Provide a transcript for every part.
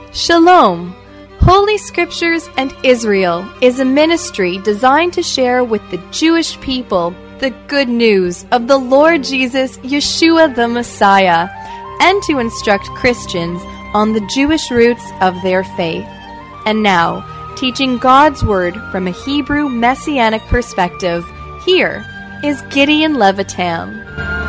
Shalom! Holy Scriptures and Israel is a ministry designed to share with the Jewish people the good news of the Lord Jesus, Yeshua the Messiah, and to instruct Christians on the Jewish roots of their faith. And now, teaching God's Word from a Hebrew Messianic perspective, here is Gideon Levitam.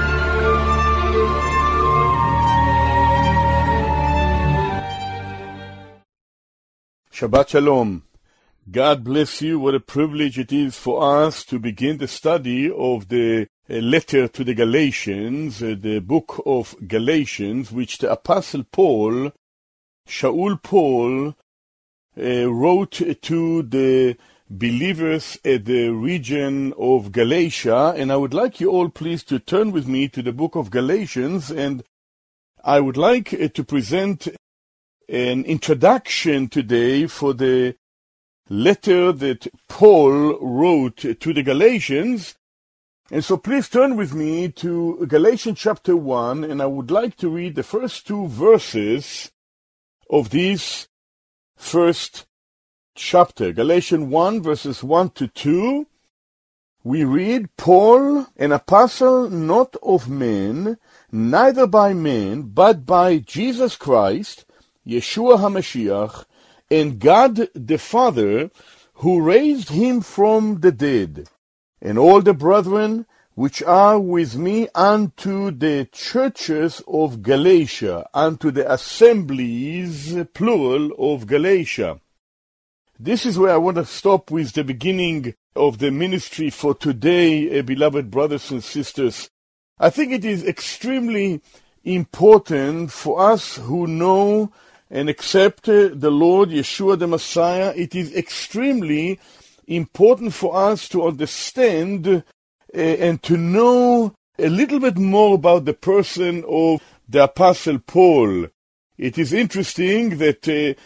Shabbat Shalom. God bless you. What a privilege it is for us to begin the study of the letter to the Galatians, the book of Galatians, which the Apostle Paul, Shaul Paul, wrote to the believers at the region of Galatia. And I would like you all please to turn with me to the book of Galatians, and I would like to present an introduction today for the letter that Paul wrote to the Galatians. And so please turn with me to Galatians chapter 1, and I would like to read the first two verses of this first chapter. Galatians 1, verses 1 to 2. We read, Paul, an apostle not of men, neither by men, but by Jesus Christ, Yeshua HaMashiach, and God the Father, who raised him from the dead, and all the brethren which are with me unto the churches of Galatia, unto the assemblies, plural, of Galatia. This is where I want to stop with the beginning of the ministry for today, beloved brothers and sisters. I think it is extremely important for us who know and accept the Lord Yeshua the Messiah. It is extremely important for us to understand and to know a little bit more about the person of the Apostle Paul. It is interesting that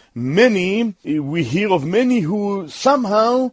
we hear of many who somehow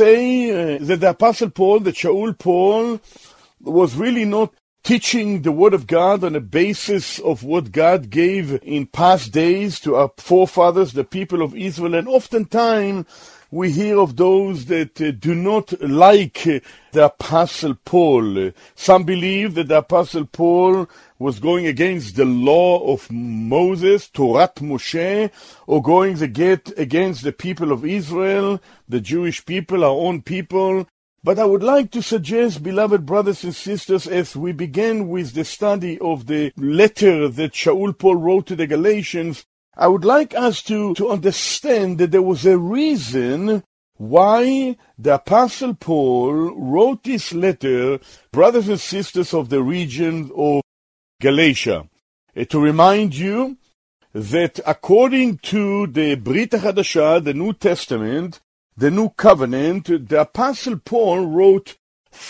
say that the Apostle Paul, that Shaul Paul, was really not teaching the Word of God on the basis of what God gave in past days to our forefathers, the people of Israel. And oftentimes we hear of those that do not like the Apostle Paul. Some believe that the Apostle Paul was going against the law of Moses, Torah Moshe, or going against the people of Israel, the Jewish people, our own people. But I would like to suggest, beloved brothers and sisters, as we begin with the study of the letter that Shaul Paul wrote to the Galatians, I would like us to understand that there was a reason why the Apostle Paul wrote this letter, brothers and sisters of the region of Galatia. To remind you that according to the Brit HaChadashah, the New Testament, the New Covenant, the Apostle Paul wrote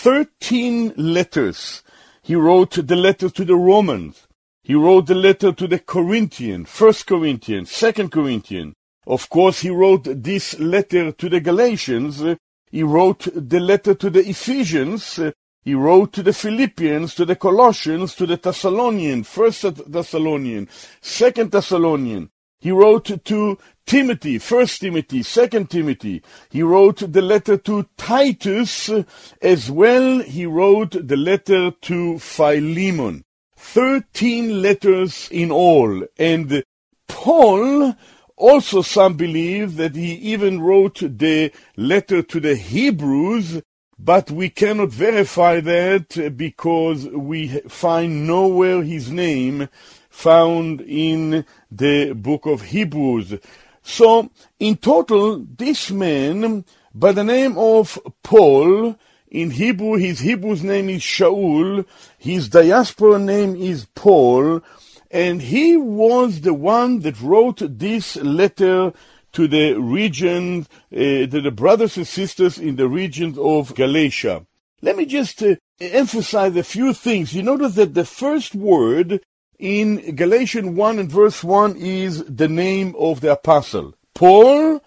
13 letters. He wrote the letter to the Romans. He wrote the letter to the Corinthians, 1 Corinthians, 2 Corinthians. Of course, he wrote this letter to the Galatians. He wrote the letter to the Ephesians. He wrote to the Philippians, to the Colossians, to the Thessalonians, 1 Thessalonians, 2 Thessalonians. He wrote to Timothy, 1 Timothy, 2 Timothy. He wrote the letter to Titus, as well he wrote the letter to Philemon. 13 letters in all. And Paul, also some believe that he even wrote the letter to the Hebrews, but we cannot verify that because we find nowhere his name found in the book of Hebrews. So, in total, this man, by the name of Paul, in Hebrew, his Hebrew's name is Shaul, his diaspora name is Paul, and he was the one that wrote this letter to the region, to the brothers and sisters in the region of Galatia. Let me just emphasize a few things. You notice that the first word in Galatians 1 and verse 1 is the name of the apostle. Paul,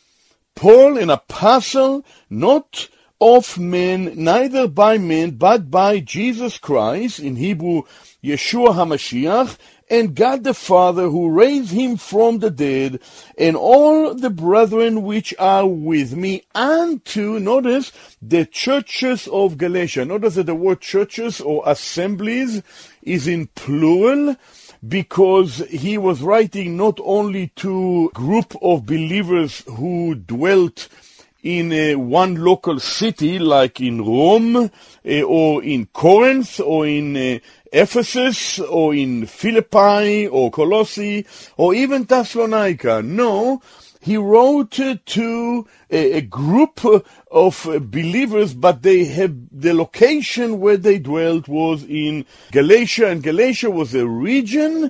an apostle, not of men, neither by men, but by Jesus Christ, in Hebrew, Yeshua HaMashiach, and God the Father, who raised him from the dead, and all the brethren which are with me, unto, notice, the churches of Galatia. Notice that the word churches or assemblies is in plural, because he was writing not only to a group of believers who dwelt in one local city, like in Rome, or in Corinth, or in Ephesus, or in Philippi, or Colossae, or even Thessalonica. No, he wrote to a group of believers, but they have the location where they dwelt was in Galatia, and Galatia was a region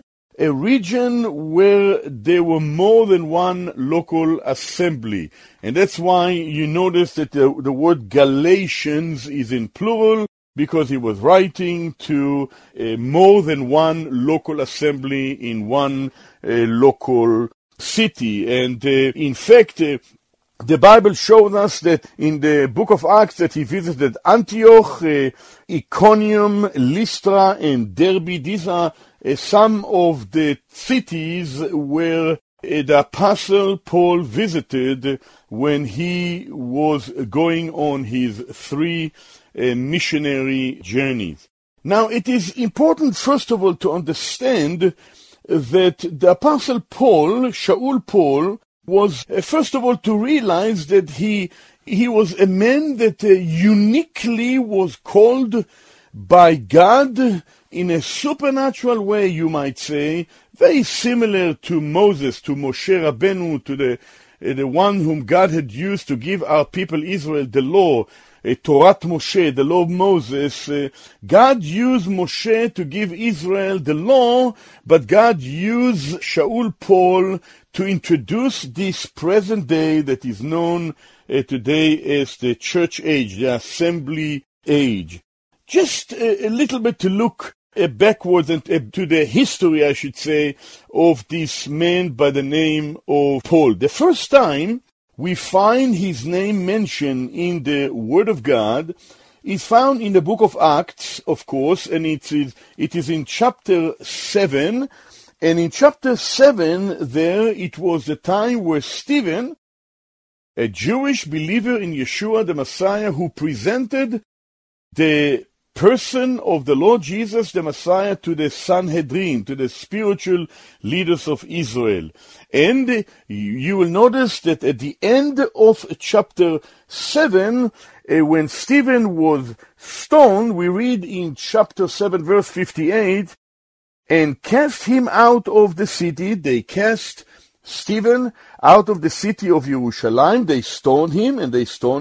where there were more than one local assembly. And that's why you notice that the word Galatians is in plural, because he was writing to more than one local assembly in one local city. And in fact, the Bible shows us that in the book of Acts that he visited Antioch, Iconium, Lystra, and Derbe. These are some of the cities where the Apostle Paul visited when he was going on his 3 missionary journeys. Now, it is important, first of all, to understand that the Apostle Paul, Shaul Paul, was, first of all, to realize that he was a man that uniquely was called by God in a supernatural way, you might say, very similar to Moses, to Moshe Rabbeinu, to the one whom God had used to give our people Israel the law, Torah Moshe, the law of Moses. God used Moshe to give Israel the law, but God used Shaul Paul to introduce this present day that is known today as the church age, the assembly age. Just a little bit to look backwards and to the history, I should say, of this man by the name of Paul. The first time we find his name mentioned in the Word of God is found in the book of Acts, of course, and it is in chapter 7. And in chapter 7, there it was the time where Stephen, a Jewish believer in Yeshua the Messiah, who presented the person of the Lord Jesus the Messiah to the Sanhedrin, to the spiritual leaders of Israel. And you will notice that at the end of chapter 7, when Stephen was stoned, we read in chapter 7 verse 58, and cast him out of the city. They cast Stephen out of the city of Jerusalem. They stoned him, and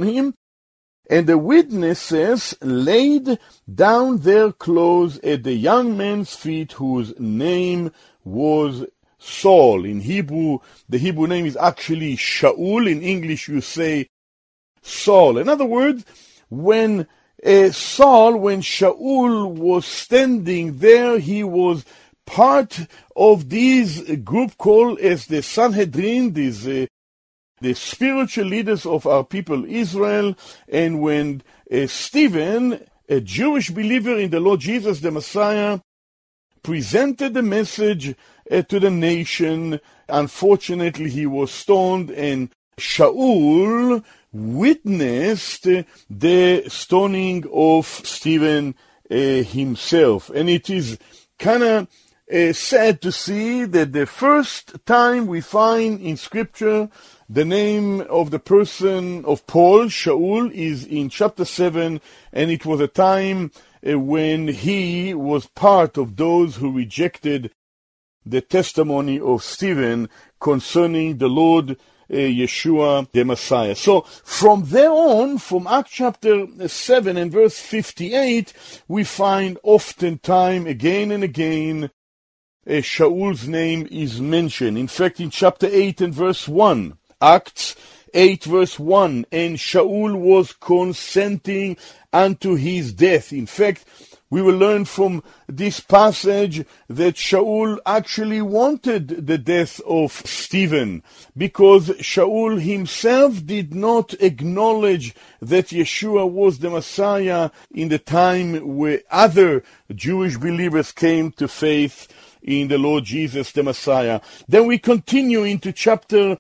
and the witnesses laid down their clothes at the young man's feet, whose name was Saul. In Hebrew, the Hebrew name is actually Shaul. In English, you say Saul. In other words, when Shaul was standing there, he was part of this group called as the Sanhedrin, the spiritual leaders of our people Israel. And when Stephen, a Jewish believer in the Lord Jesus the Messiah, presented the message to the nation, unfortunately he was stoned, and Shaul witnessed the stoning of Stephen himself. And it is kind of sad to see that the first time we find in Scripture the name of the person of Paul, Shaul, is in chapter 7, and it was a time when he was part of those who rejected the testimony of Stephen concerning the Lord Yeshua the Messiah. So from there on, from Acts chapter 7 and verse 58, we find oftentimes, again and again, Shaul's name is mentioned. In fact, in chapter 8 and verse 1, Acts 8 verse 1, and Shaul was consenting unto his death. In fact, we will learn from this passage that Shaul actually wanted the death of Stephen, because Shaul himself did not acknowledge that Yeshua was the Messiah in the time where other Jewish believers came to faith in the Lord Jesus the Messiah. Then we continue into chapter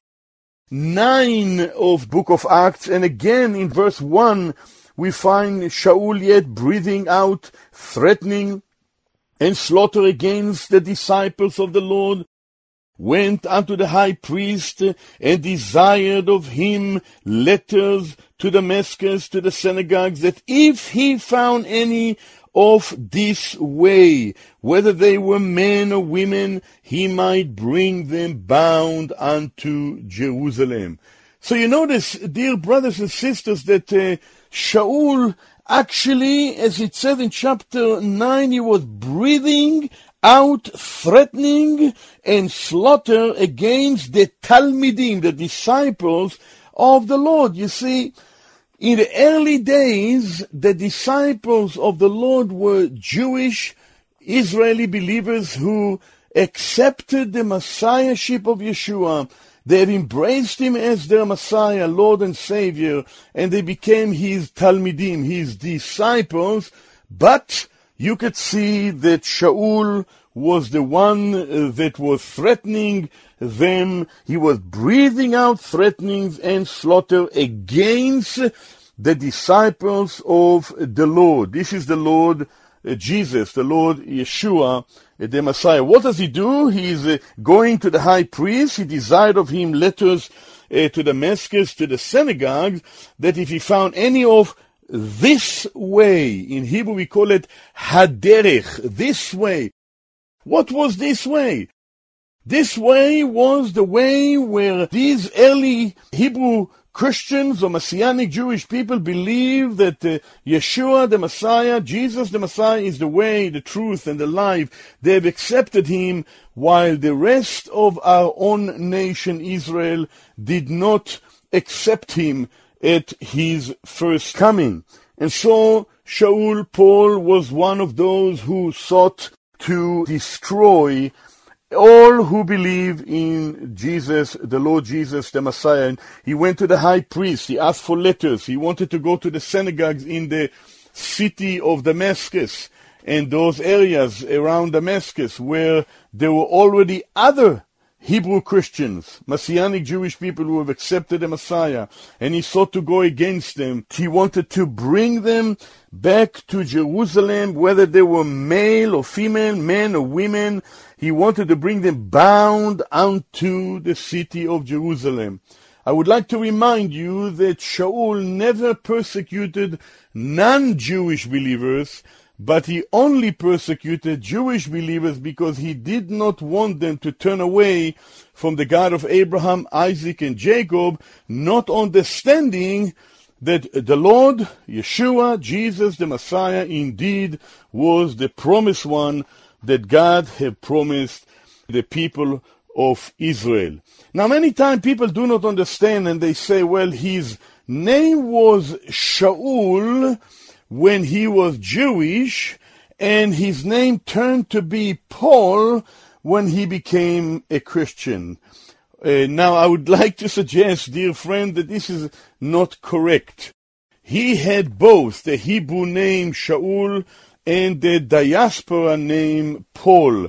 9 of Book of Acts, and again in verse 1, we find Shaul yet breathing out, threatening and slaughter against the disciples of the Lord, went unto the high priest and desired of him letters to Damascus, to the synagogues, that if he found any of this way, whether they were men or women, he might bring them bound unto Jerusalem. So you notice, dear brothers and sisters, that Shaul actually, as it says in chapter 9, he was breathing out, threatening and slaughter against the Talmidim, the disciples of the Lord. You see, in the early days, the disciples of the Lord were Jewish, Israeli believers who accepted the Messiahship of Yeshua. They have embraced him as their Messiah, Lord and Savior, and they became his Talmidim, his disciples. But you could see that Shaul was the one that was threatening them. He was breathing out threatenings and slaughter against the disciples of the Lord. This is the Lord Jesus, the Lord Yeshua, the Messiah. What does he do? He is going to the high priest. He desired of him letters to Damascus, to the synagogues, that if he found any of this way, in Hebrew we call it haderech, this way. What was this way? This way was the way where these early Hebrew Christians or Messianic Jewish people believe that Yeshua the Messiah, Jesus the Messiah, is the way, the truth, and the life. They have accepted him, while the rest of our own nation, Israel, did not accept him at his first coming. And so Shaul, Paul, was one of those who sought to destroy all who believe in Jesus, the Lord Jesus, the Messiah. And he went to the high priest. He asked for letters. He wanted to go to the synagogues in the city of Damascus and those areas around Damascus where there were already other Hebrew Christians, Messianic Jewish people who have accepted the Messiah, and he sought to go against them. He wanted to bring them back to Jerusalem, whether they were male or female, men or women. He wanted to bring them bound unto the city of Jerusalem. I would like to remind you that Shaul never persecuted non-Jewish believers, but he only persecuted Jewish believers because he did not want them to turn away from the God of Abraham, Isaac, and Jacob, not understanding that the Lord, Yeshua, Jesus, the Messiah, indeed was the promised one that God had promised the people of Israel. Now, many times people do not understand, and they say, well, his name was Shaul when he was Jewish, and his name turned to be Paul when he became a Christian. Now, I would like to suggest, dear friend, that this is not correct. He had both the Hebrew name Shaul and the diaspora name Paul.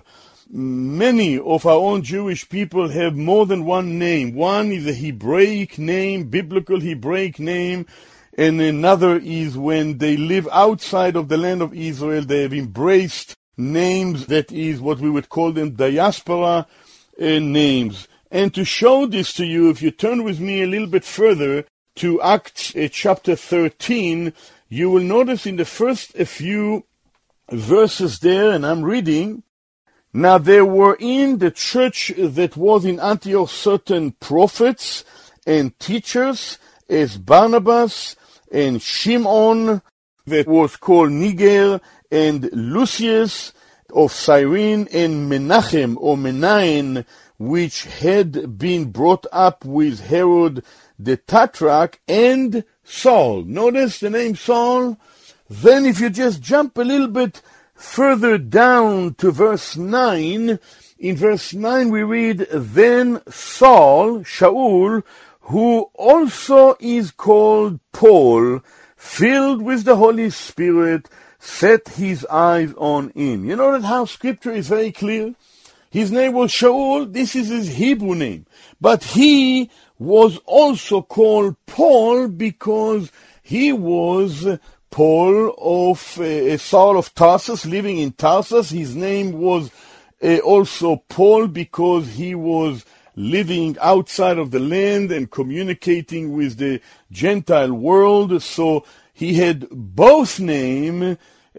Many of our own Jewish people have more than one name. One is a Hebraic name, biblical Hebraic name, and another is when they live outside of the land of Israel, they have embraced names that is what we would call them diaspora names. And to show this to you, if you turn with me a little bit further to Acts chapter 13, you will notice in the first few verses there, and I'm reading, now there were in the church that was in Antioch certain prophets and teachers, as Barnabas and Shimon, that was called Niger, and Lucius of Cyrene, and Menachem or Menaen, which had been brought up with Herod the Tetrarch and Saul. Notice the name Saul. Then if you just jump a little bit further down to verse 9, in verse 9 we read, then Saul, Shaul, who also is called Paul, filled with the Holy Spirit, set his eyes on him. You know that how scripture is very clear? His name was Shaul, this is his Hebrew name. But he was also called Paul because he was Paul of Saul of Tarsus, living in Tarsus. His name was also Paul because he was living outside of the land and communicating with the Gentile world. So he had both names,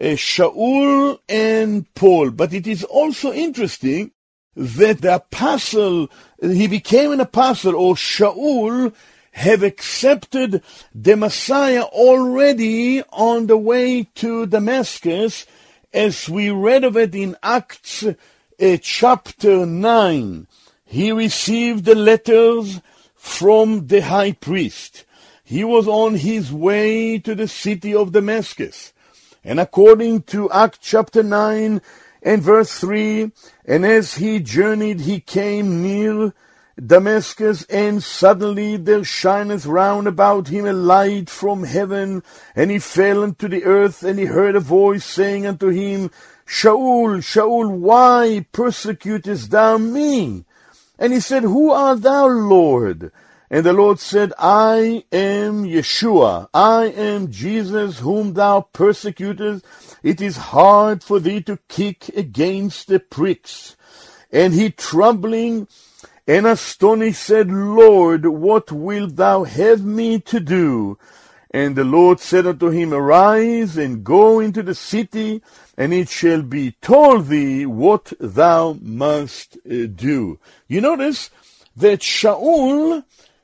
Shaul and Paul. But it is also interesting that the apostle, he became an apostle, or Shaul, have accepted the Messiah already on the way to Damascus, as we read of it in Acts chapter 9. He received the letters from the high priest. He was on his way to the city of Damascus. And according to Acts chapter 9 and verse 3, and as he journeyed, he came near Damascus, and suddenly there shineth round about him a light from heaven, and he fell unto the earth, and he heard a voice saying unto him, Shaul, Shaul, why persecutest thou me? And he said, Who art thou, Lord? And the Lord said, I am Yeshua, I am Jesus whom thou persecutest. It is hard for thee to kick against the pricks. And he, trembling and astonished, said, Lord, what wilt thou have me to do? And the Lord said unto him, Arise and go into the city, and it shall be told thee what thou must do. You notice that Shaul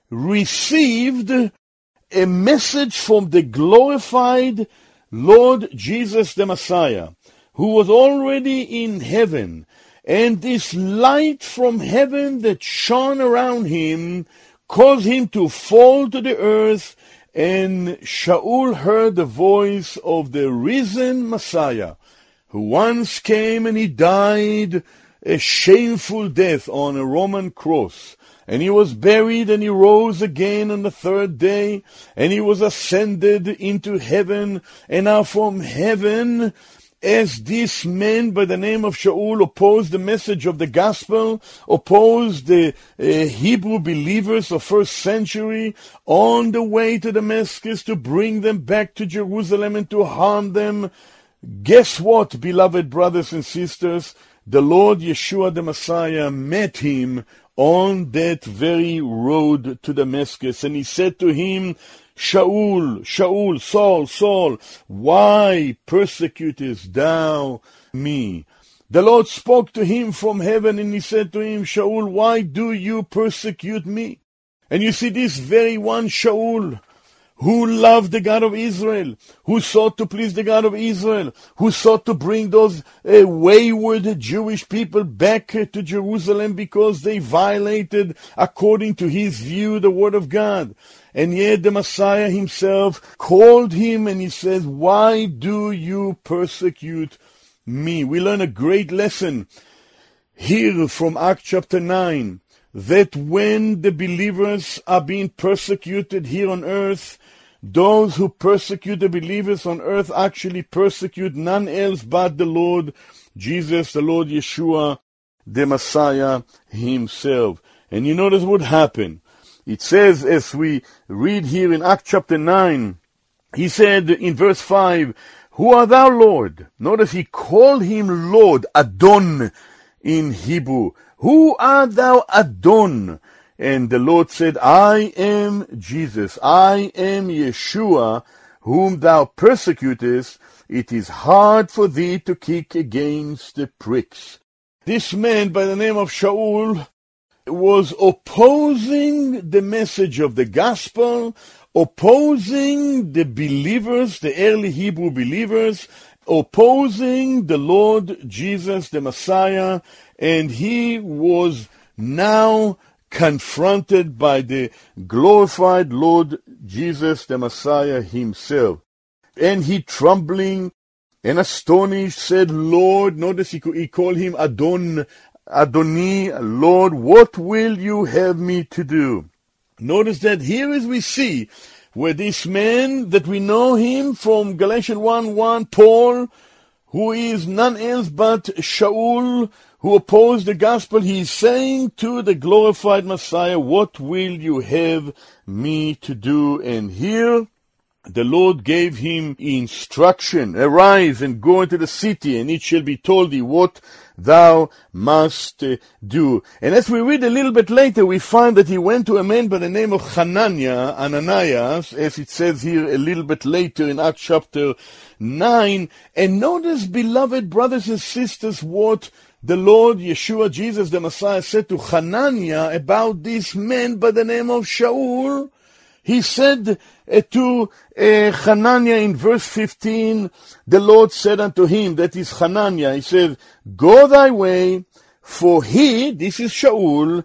received a message from the glorified Lord Jesus the Messiah, who was already in heaven. And this light from heaven that shone around him caused him to fall to the earth, and Shaul heard the voice of the risen Messiah, who once came and he died a shameful death on a Roman cross. And he was buried, and he rose again on the third day, and he was ascended into heaven. And now from heaven, as this man by the name of Shaul opposed the message of the gospel, opposed the Hebrew believers of first century on the way to Damascus to bring them back to Jerusalem and to harm them, guess what, beloved brothers and sisters? The Lord Yeshua the Messiah met him on that very road to Damascus, and he said to him, Shaul, Shaul, Saul, Saul, why persecutest thou me? The Lord spoke to him from heaven, and he said to him, Shaul, why do you persecute me? And you see this very one Shaul, who loved the God of Israel, who sought to please the God of Israel, who sought to bring those wayward Jewish people back to Jerusalem because they violated, according to his view, the word of God. And yet the Messiah himself called him, and he says, why do you persecute me? We learn a great lesson here from Acts chapter 9, that when the believers are being persecuted here on earth, those who persecute the believers on earth actually persecute none else but the Lord Jesus, the Lord Yeshua, the Messiah himself. And you notice what happened. It says, as we read here in Acts chapter 9, he said in verse 5, Who art thou, Lord? Notice he called him Lord, Adon in Hebrew. Who art thou, Adon? And the Lord said, I am Jesus, I am Yeshua, whom thou persecutest. It is hard for thee to kick against the pricks. This man by the name of Shaul was opposing the message of the gospel, opposing the believers, the early Hebrew believers, opposing the Lord Jesus, the Messiah, and he was now confronted by the glorified Lord Jesus, the Messiah himself. And he, trembling and astonished, said, Lord, notice he called him Adoni, Lord, what will you have me to do? Notice that here as we see, where this man that we know him from Galatians 1:1, Paul, who is none else but Shaul, who opposed the gospel, he is saying to the glorified Messiah, what will you have me to do? And here the Lord gave him instruction, arise and go into the city, and it shall be told thee what thou must do. And as we read a little bit later, we find that he went to a man by the name of Ananias, as it says here a little bit later in Acts chapter 9. And notice, beloved brothers and sisters, what the Lord Yeshua, Jesus the Messiah, said to Hananiah about this man by the name of Shaul. He said to Hananiah in verse 15, the Lord said unto him, that is Hananiah, he said, go thy way, for he, this is Shaul,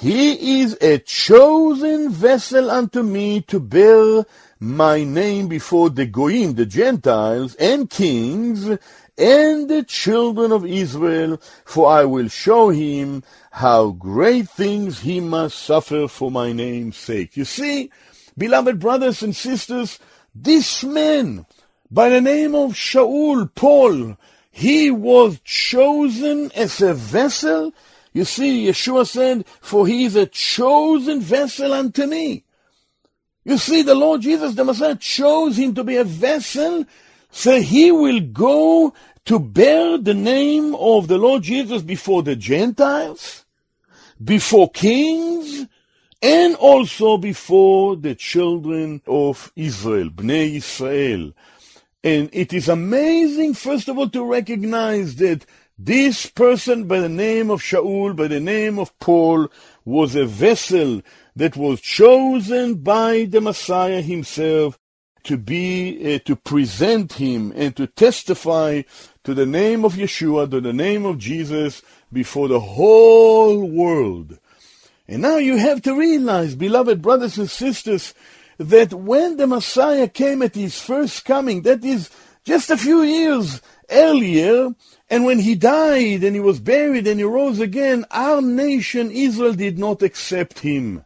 he is a chosen vessel unto me to bear my name before the Goyim, the Gentiles, and kings, and the children of Israel, for I will show him how great things he must suffer for my name's sake. You see, beloved brothers and sisters, this man, by the name of Shaul, Paul, he was chosen as a vessel. You see, Yeshua said, for he is a chosen vessel unto me. You see, the Lord Jesus, the Messiah, chose him to be a vessel, so he will go to bear the name of the Lord Jesus before the Gentiles, before kings, and also before the children of Israel, Bnei Israel. And it is amazing, first of all, to recognize that this person by the name of Shaul, by the name of Paul, was a vessel that was chosen by the Messiah himself to be, to present him and to testify to the name of Yeshua, to the name of Jesus before the whole world. And now you have to realize, beloved brothers and sisters, that when the Messiah came at his first coming, that is just a few years earlier, and when he died and he was buried and he rose again, our nation, Israel, did not accept him.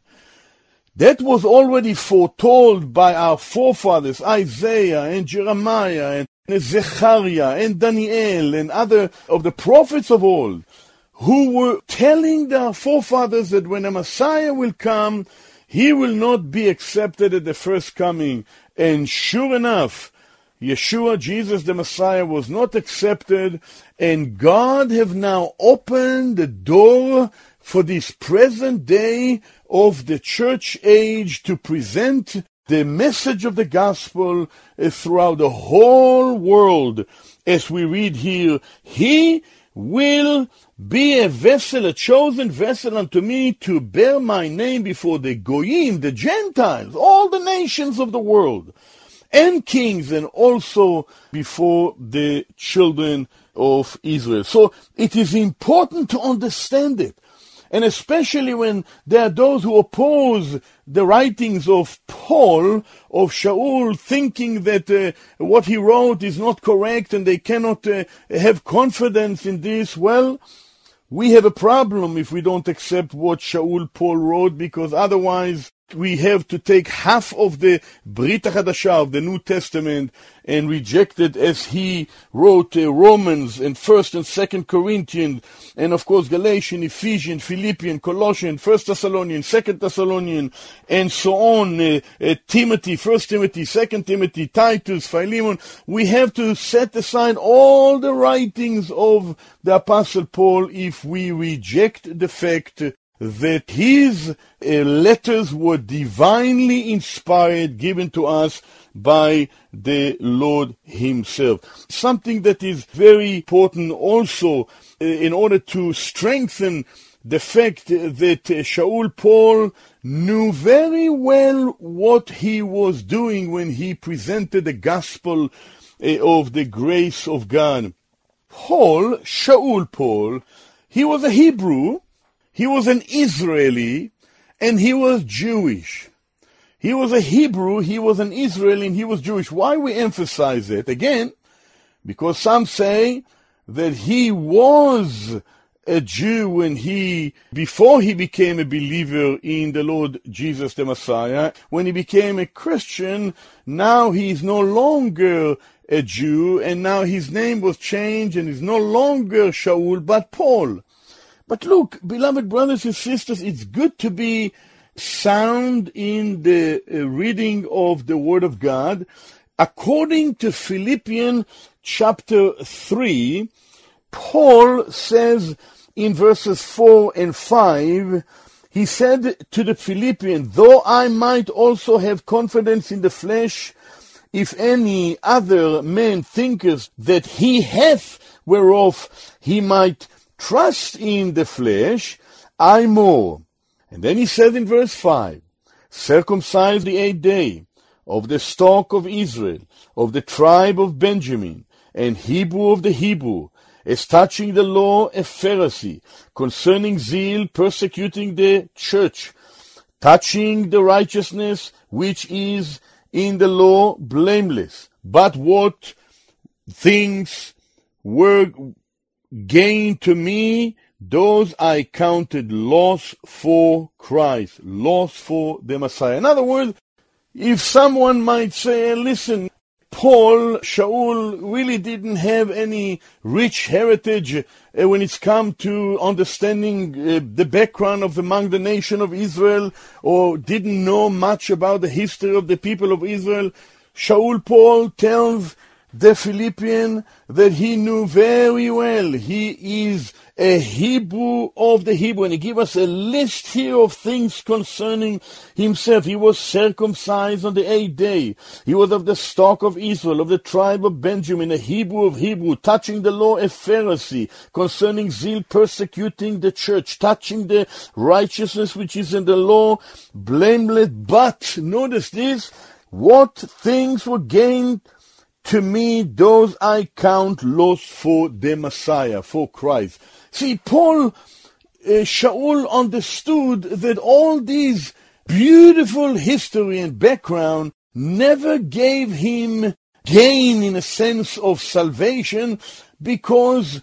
That was already foretold by our forefathers, Isaiah and Jeremiah and Zechariah and Daniel and other of the prophets of old, who were telling their forefathers that when the Messiah will come, he will not be accepted at the first coming. And sure enough, Yeshua, Jesus the Messiah, was not accepted, and God have now opened the door for this present day of the church age to present the message of the gospel throughout the whole world. As we read here, he will be a vessel, a chosen vessel unto me to bear my name before the Goyim, the Gentiles, all the nations of the world, and kings, and also before the children of Israel. So it is important to understand it. And especially when there are those who oppose the writings of Paul, of Shaul, thinking that what he wrote is not correct and they cannot have confidence in this. Well, we have a problem if we don't accept what Shaul Paul wrote, because otherwise we have to take half of the Brit HaChadashah, of the New Testament, and reject it as he wrote Romans and 1st and 2nd Corinthians, and of course Galatians, Ephesians, Philippians, Colossians, 1 Thessalonians, 2 Thessalonians, and so on, Timothy, 1 Timothy, 2 Timothy, Titus, Philemon. We have to set aside all the writings of the Apostle Paul if we reject the fact that his letters were divinely inspired, given to us by the Lord himself. Something that is very important also in order to strengthen the fact that Shaul Paul knew very well what he was doing when he presented the gospel of the grace of God. Shaul Paul, he was a Hebrew. he was an Israeli, and he was Jewish. He was a Hebrew, he was an Israeli, and he was Jewish. Why we emphasize it? Again, because some say that he was a Jew before he became a believer in the Lord Jesus the Messiah. When he became a Christian, now he is no longer a Jew, and now his name was changed and is no longer Shaul, but Paul. But look, beloved brothers and sisters, it's good to be sound in the reading of the Word of God. According to Philippians chapter 3, Paul says in verses 4 and 5, he said to the Philippians, though I might also have confidence in the flesh, if any other man thinketh that he hath whereof he might trust in the flesh, I more. And then he said in verse 5, circumcised the 8th day, of the stock of Israel, of the tribe of Benjamin, and Hebrew of the Hebrew, as touching the law a Pharisee, concerning zeal persecuting the church, touching the righteousness which is in the law blameless. But what things were gained to me, those I counted loss for Christ, loss for the Messiah. In other words, if someone might say, listen, Paul, Shaul, really didn't have any rich heritage when it's come to understanding the background of among the nation of Israel, or didn't know much about the history of the people of Israel. Shaul Paul tells the Philippian that he knew very well he is a Hebrew of the Hebrew, and he gives us a list here of things concerning himself. He was circumcised on the 8th day. He was of the stock of Israel, of the tribe of Benjamin, a Hebrew of Hebrew, touching the law a Pharisee, concerning zeal persecuting the church, touching the righteousness which is in the law blameless. But, notice this, what things were gained to me, those I count loss for the Messiah, for Christ. See, Shaul understood that all these beautiful history and background never gave him gain in a sense of salvation, because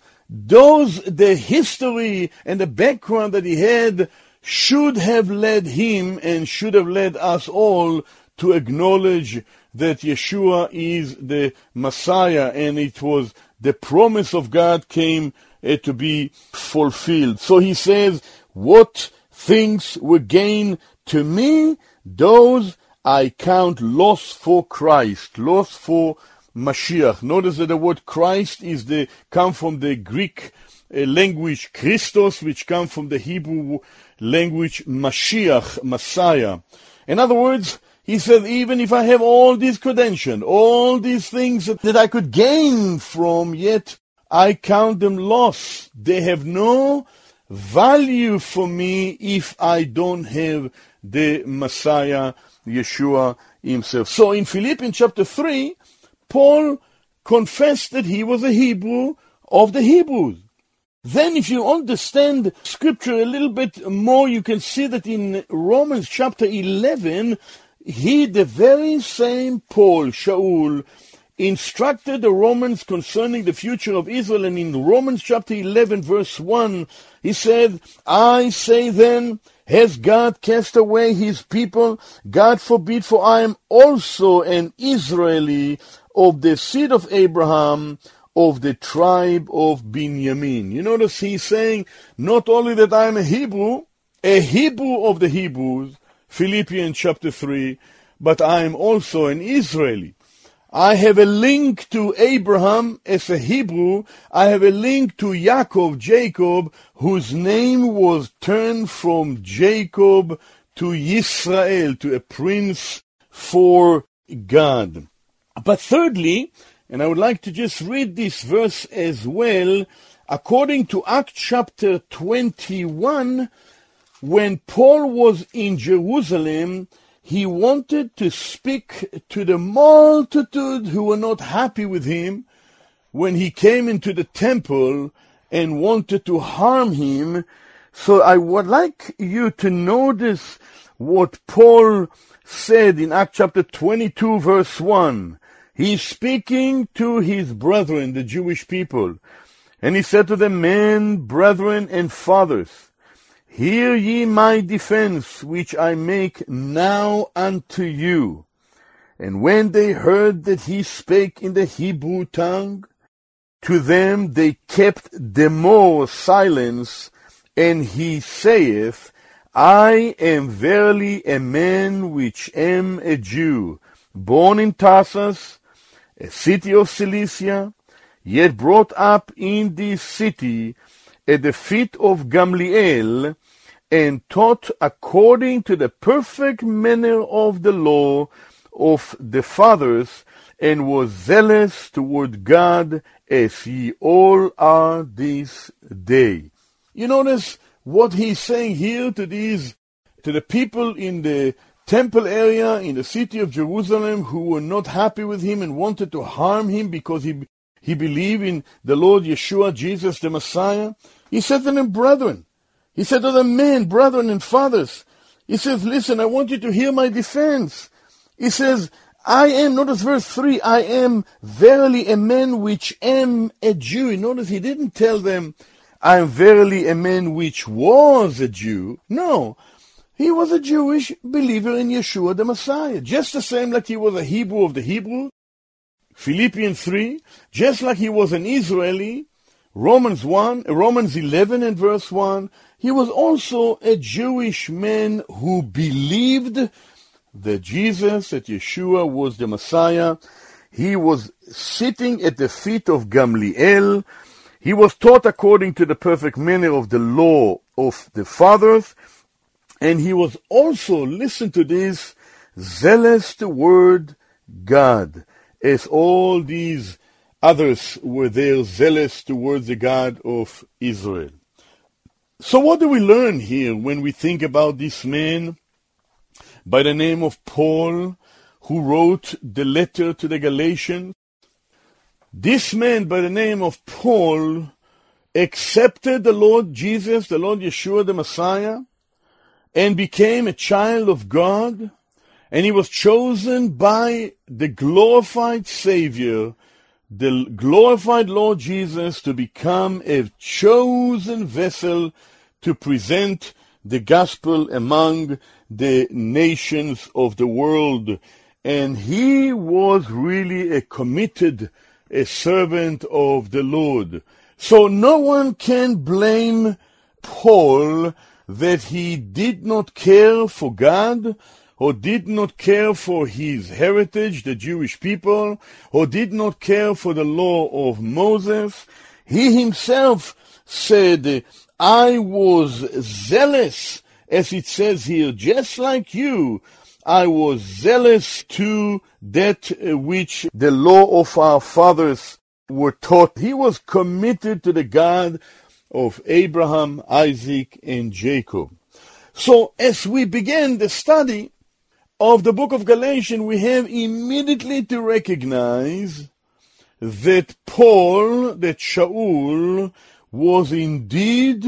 the history and the background that he had should have led him and should have led us all to acknowledge that Yeshua is the Messiah, and it was the promise of God came to be fulfilled. So he says, what things were gained to me, those I count loss for Christ, loss for Mashiach. Notice that the word Christ come from the Greek language Christos, which come from the Hebrew language Mashiach, Messiah. In other words, he said, even if I have all these credentials, all these things that I could gain from, yet I count them loss. They have no value for me if I don't have the Messiah, Yeshua himself. So in Philippians chapter 3, Paul confessed that he was a Hebrew of the Hebrews. Then if you understand Scripture a little bit more, you can see that in Romans chapter 11, the very same Paul, Shaul, instructed the Romans concerning the future of Israel. And in Romans chapter 11, verse 1, he said, I say then, has God cast away his people? God forbid, for I am also an Israeli of the seed of Abraham, of the tribe of Benjamin. You notice he's saying, not only that I am a Hebrew of the Hebrews, Philippians chapter 3, but I am also an Israeli. I have a link to Abraham as a Hebrew. I have a link to Jacob, whose name was turned from Jacob to Israel, to a prince for God. But thirdly, and I would like to just read this verse as well, according to Acts chapter 21, when Paul was in Jerusalem, he wanted to speak to the multitude who were not happy with him when he came into the temple and wanted to harm him. So I would like you to notice what Paul said in Acts chapter 22, verse 1. He's speaking to his brethren, the Jewish people. And he said to them, Men, brethren, and fathers, hear ye my defense, which I make now unto you. And when they heard that he spake in the Hebrew tongue, to them they kept the more silence, and he saith, I am verily a man which am a Jew, born in Tarsus, a city of Cilicia, yet brought up in this city at the feet of Gamliel, and taught according to the perfect manner of the law of the fathers, and was zealous toward God, as ye all are this day. You notice what he's saying here to the people in the temple area in the city of Jerusalem who were not happy with him and wanted to harm him because he believed in the Lord Yeshua, Jesus the Messiah. He said to them, brethren. He said to them, men, brethren, and fathers. He says, listen, I want you to hear my defense. He says, I am, notice verse 3, I am verily a man which am a Jew. Notice he didn't tell them, I am verily a man which was a Jew. No, he was a Jewish believer in Yeshua the Messiah. Just the same like he was a Hebrew of the Hebrews, Philippians 3, just like he was an Israeli, Romans 11 and verse 1, he was also a Jewish man who believed that Jesus, that Yeshua was the Messiah. He was sitting at the feet of Gamliel. He was taught according to the perfect manner of the law of the fathers. And he was also, listen to this, zealous toward God, as all these others were there, zealous towards the God of Israel. So what do we learn here when we think about this man by the name of Paul, who wrote the letter to the Galatians? This man by the name of Paul accepted the Lord Jesus, the Lord Yeshua the Messiah, and became a child of God, and he was chosen by the glorified Savior, the glorified Lord Jesus, to become a chosen vessel to present the gospel among the nations of the world. And he was really a committed servant of the Lord. So no one can blame Paul that he did not care for God, or did not care for his heritage, the Jewish people, or did not care for the law of Moses. He himself said, I was zealous, as it says here, just like you. I was zealous to that which the law of our fathers were taught. He was committed to the God of Abraham, Isaac, and Jacob. So as we begin the study of the book of Galatians, we have immediately to recognize that Paul, that Shaul, was indeed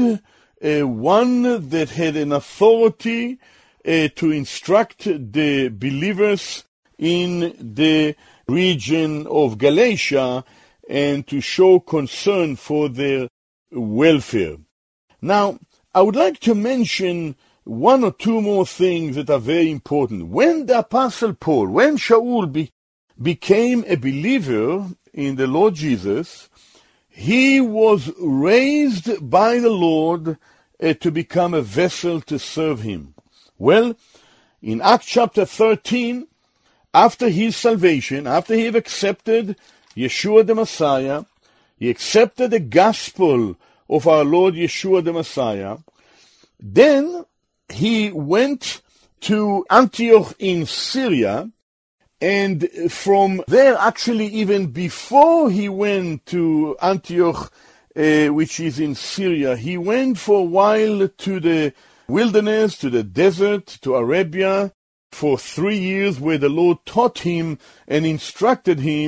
one that had an authority to instruct the believers in the region of Galatia and to show concern for their welfare. Now, I would like to mention one or two more things that are very important. When the Apostle Paul, when Shaul became a believer in the Lord Jesus, he was raised by the Lord to become a vessel to serve him. Well, in Acts chapter 13, after his salvation, after he had accepted Yeshua the Messiah, he accepted the gospel of our Lord Yeshua the Messiah, then he went to Antioch in Syria, and from there, actually even before he went to Antioch, which is in Syria, he went for a while to the wilderness, to the desert, to Arabia, for 3 years, where the Lord taught him and instructed him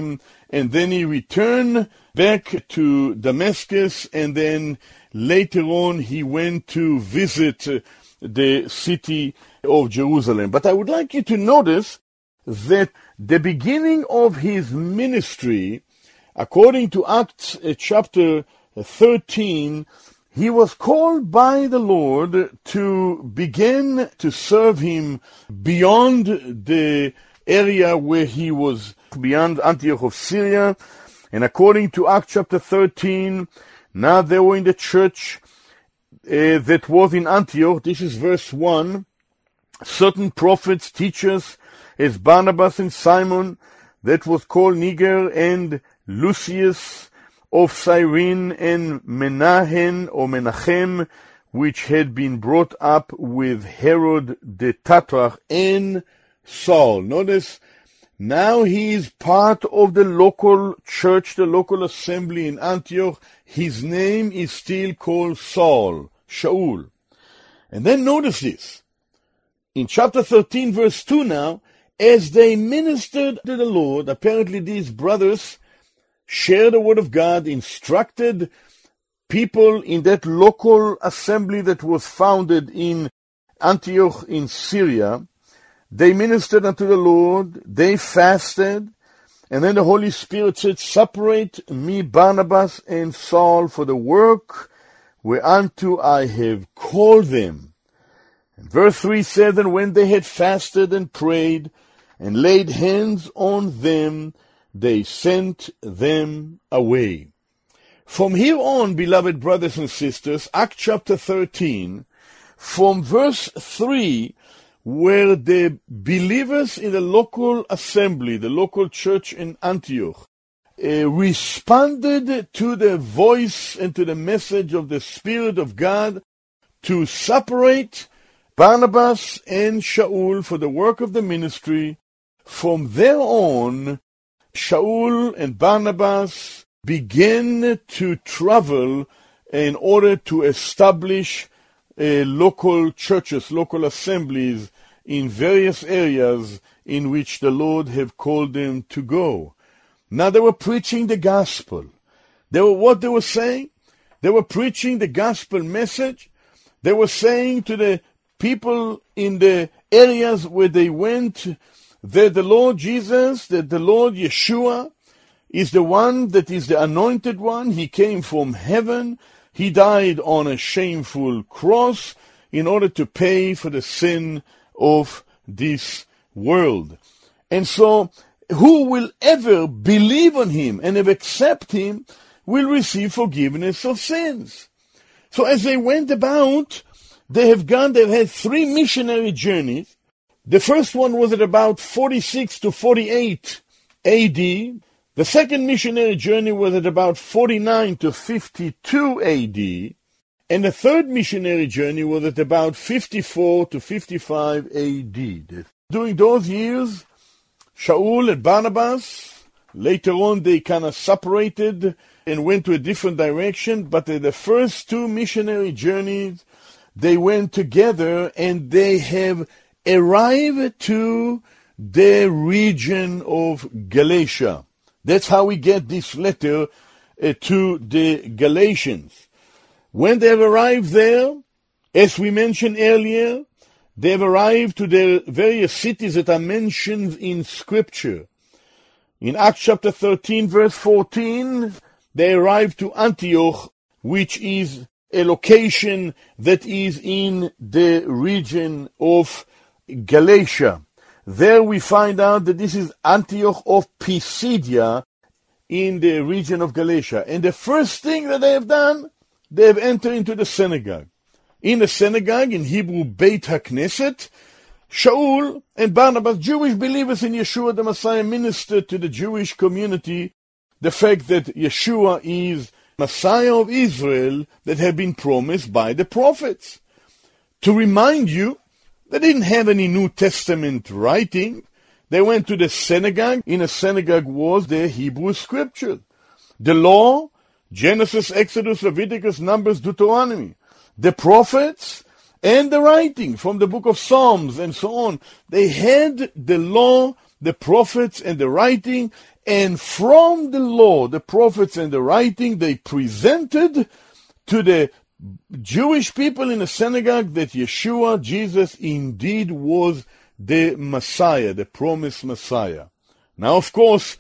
and then he returned back to Damascus, and then later on he went to visit the city of Jerusalem. But I would like you to notice that the beginning of his ministry, according to Acts chapter 13, he was called by the Lord to begin to serve him beyond the area where he was, beyond Antioch of Syria. And according to Acts chapter 13, now they were in the church that was in Antioch. This is verse 1. Certain prophets, teachers, as Barnabas and Simon, that was called Niger, and Lucius of Cyrene, and Menachem, which had been brought up with Herod the Tetrarch, and Saul. Notice, now he is part of the local church, the local assembly in Antioch. His name is still called Saul, Shaul. And then notice this. In chapter 13, verse 2 now, as they ministered to the Lord, apparently these brothers shared the word of God, instructed people in that local assembly that was founded in Antioch in Syria. They ministered unto the Lord, they fasted, and then the Holy Spirit said, separate me, Barnabas and Saul, for the work whereunto I have called them. And verse 3 said, and when they had fasted and prayed, and laid hands on them, they sent them away. From here on, beloved brothers and sisters, Acts chapter 13, from verse 3, where the believers in the local assembly, the local church in Antioch, responded to the voice and to the message of the Spirit of God to separate Barnabas and Shaul for the work of the ministry. From there on, Shaul and Barnabas began to travel in order to establish local churches, local assemblies in various areas in which the Lord have called them to go. Now they were preaching the gospel. What they were saying? They were preaching the gospel message. They were saying to the people in the areas where they went that the Lord Jesus, that the Lord Yeshua is the one that is the anointed one. He came from heaven. He died on a shameful cross in order to pay for the sin of this world. And so, who will ever believe on him and accept him will receive forgiveness of sins. So as they went about, they've had 3 missionary journeys. The first one was at about 46 to 48 AD. The second missionary journey was at about 49 to 52 AD. And the third missionary journey was at about 54 to 55 AD. During those years, Shaul and Barnabas, later on they kind of separated and went to a different direction, but in the first 2 missionary journeys, they went together and they have arrived to the region of Galatia. That's how we get this letter to the Galatians. When they have arrived there, as we mentioned earlier, they have arrived to the various cities that are mentioned in Scripture. In Acts chapter 13, verse 14, they arrived to Antioch, which is a location that is in the region of Galatia. There we find out that this is Antioch of Pisidia in the region of Galatia. And the first thing that they have done, they have entered into the synagogue. In the synagogue, in Hebrew, Beit HaKnesset, Shaul and Barnabas, Jewish believers in Yeshua the Messiah, ministered to the Jewish community the fact that Yeshua is Messiah of Israel that had been promised by the prophets. To remind you, they didn't have any New Testament writing. They went to the synagogue. In a synagogue was the Hebrew scripture. The law, Genesis, Exodus, Leviticus, Numbers, Deuteronomy. The prophets and the writing from the book of Psalms and so on. They had the law, the prophets, and the writing, And from the law, the prophets, and the writing, they presented to the Jewish people in the synagogue that Yeshua, Jesus, indeed was the Messiah, the promised Messiah. Now, of course,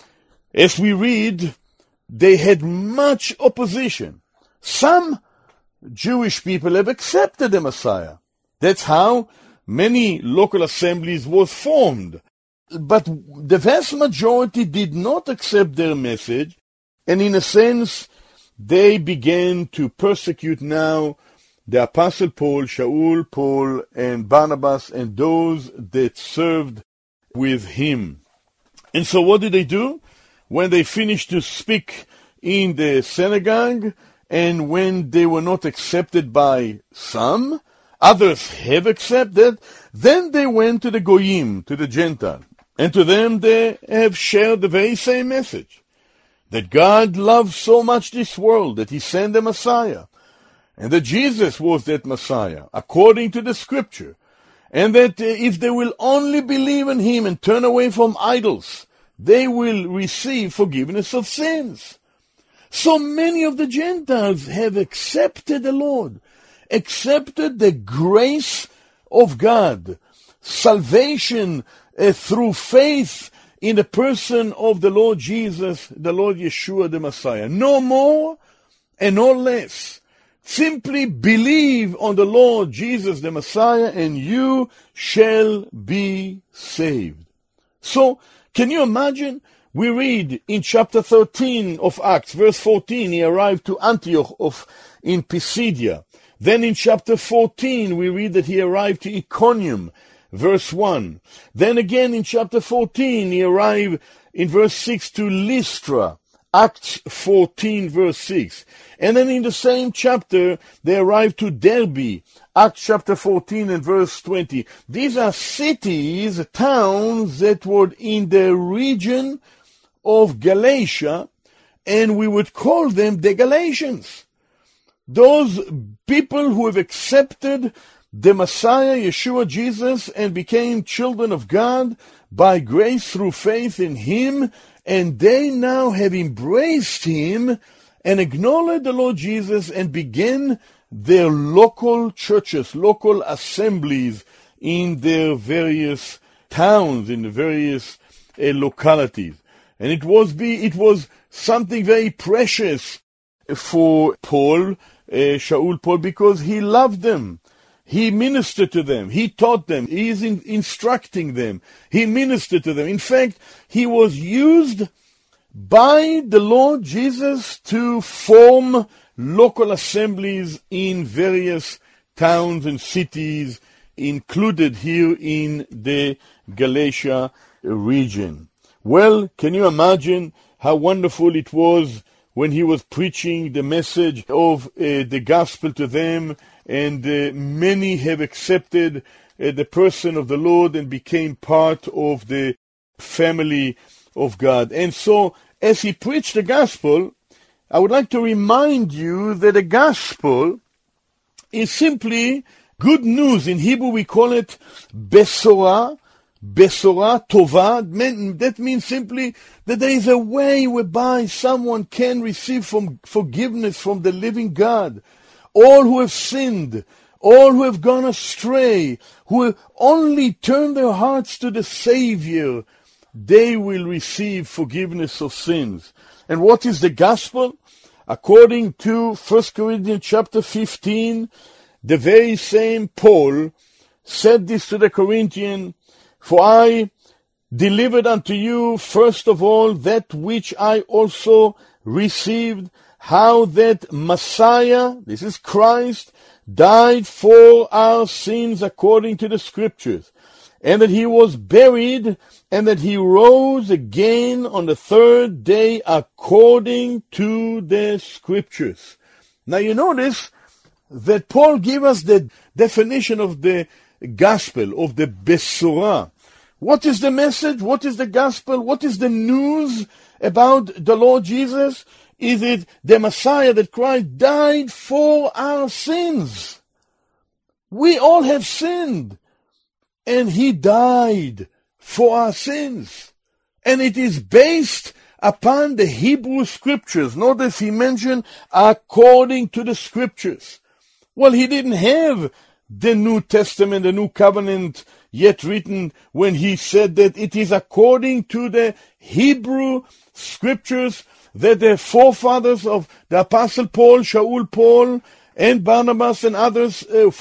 as we read, they had much opposition. Some Jewish people have accepted the Messiah. That's how many local assemblies was formed. But the vast majority did not accept their message, and in a sense, they began to persecute now the Apostle Paul, Shaul, Paul, and Barnabas, and those that served with him. And so what did they do? When they finished to speak in the synagogue, and when they were not accepted by some, others have accepted, then they went to the Goyim, to the Gentiles. And to them they have shared the very same message, that God loved so much this world that he sent the Messiah, and that Jesus was that Messiah, according to the Scripture, and that if they will only believe in him and turn away from idols, they will receive forgiveness of sins. So many of the Gentiles have accepted the Lord, accepted the grace of God, salvation through faith in the person of the Lord Jesus, the Lord Yeshua, the Messiah. No more and no less. Simply believe on the Lord Jesus, the Messiah, and you shall be saved. So, can you imagine? We read in chapter 13 of Acts, verse 14, he arrived to Antioch in Pisidia. Then in chapter 14, we read that he arrived to Iconium, verse 1. Then again in chapter 14, he arrived in verse 6 to Lystra, Acts 14, verse 6. And then in the same chapter, they arrived to Derbe, Acts chapter 14 and verse 20. These are cities, towns that were in the region of Galatia, and we would call them the Galatians. Those people who have accepted the Messiah, Yeshua, Jesus, and became children of God by grace through faith in him, and they now have embraced him and acknowledged the Lord Jesus and began their local churches, local assemblies in their various towns, in the various localities. And it was something very precious for Paul, Shaul Paul, because he loved them. He ministered to them. He taught them. He is instructing them. He ministered to them. In fact, he was used by the Lord Jesus to form local assemblies in various towns and cities included here in the Galatia region. Well, can you imagine how wonderful it was when he was preaching the message of the gospel to them, and many have accepted the person of the Lord and became part of the family of God. And so, as he preached the gospel, I would like to remind you that the gospel is simply good news. In Hebrew we call it Besorah, Besorah Tova. That means simply that there is a way whereby someone can receive forgiveness from the living God. All who have sinned, all who have gone astray, who have only turned their hearts to the Savior, they will receive forgiveness of sins. And what is the gospel? According to 1 Corinthians chapter 15, the very same Paul said this to the Corinthians, "For I delivered unto you first of all that which I also received, how that Messiah," this is Christ, "died for our sins according to the Scriptures, and that he was buried, and that he rose again on the third day according to the Scriptures." Now you notice that Paul gave us the definition of the gospel, of the Besorah. What is the message? What is the gospel? What is the news about the Lord Jesus? Is it the Messiah, that Christ died for our sins? We all have sinned, and he died for our sins. And it is based upon the Hebrew Scriptures. Notice he mentioned according to the Scriptures. Well, he didn't have the New Testament, the New Covenant yet written when he said that it is according to the Hebrew Scriptures that the forefathers of the Apostle Paul, Shaul Paul, and Barnabas and others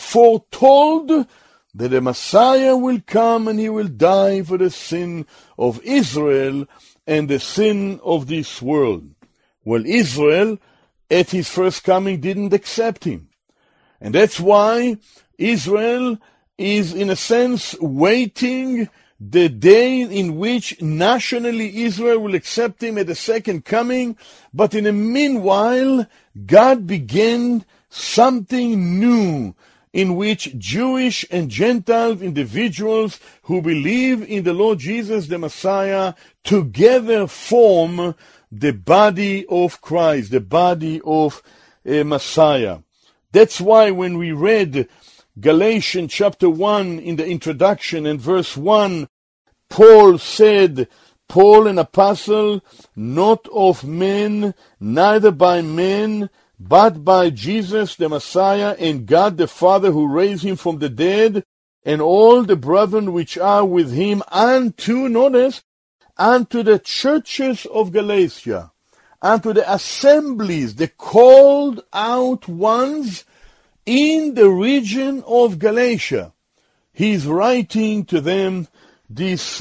foretold that the Messiah will come and he will die for the sin of Israel and the sin of this world. Well, Israel, at his first coming, didn't accept him. And that's why Israel is, in a sense, waiting the day in which nationally Israel will accept him at the second coming. But in the meanwhile, God began something new in which Jewish and Gentile individuals who believe in the Lord Jesus, the Messiah, together form the body of Christ, the body of Messiah. That's why when we read Galatians chapter 1 in the introduction and verse 1, Paul said, Paul, an apostle, not of men, neither by men, but by Jesus the Messiah and God the Father who raised him from the dead, and all the brethren which are with him, unto, notice, unto the churches of Galatia, unto the assemblies, the called out ones in the region of Galatia. He is writing to them this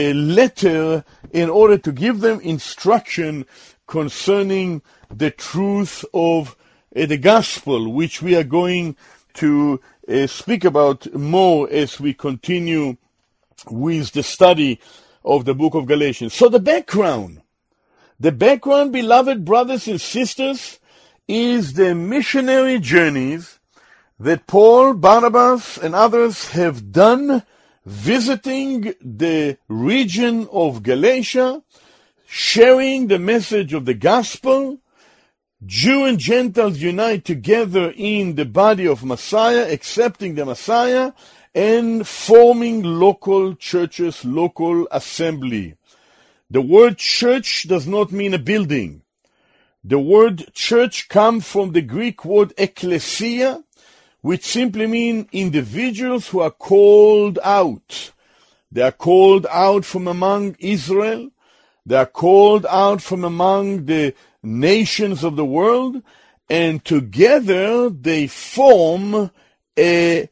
letter in order to give them instruction concerning the truth of the gospel, which we are going to speak about more as we continue with the study of the book of Galatians. So the background, beloved brothers and sisters, is the missionary journeys that Paul, Barnabas, and others have done, visiting the region of Galatia, sharing the message of the gospel. Jew and Gentiles unite together in the body of Messiah, accepting the Messiah, and forming local churches, local assembly. The word church does not mean a building. The word church comes from the Greek word ekklesia, which simply means individuals who are called out. They are called out from among Israel. They are called out from among the nations of the world, and together they form a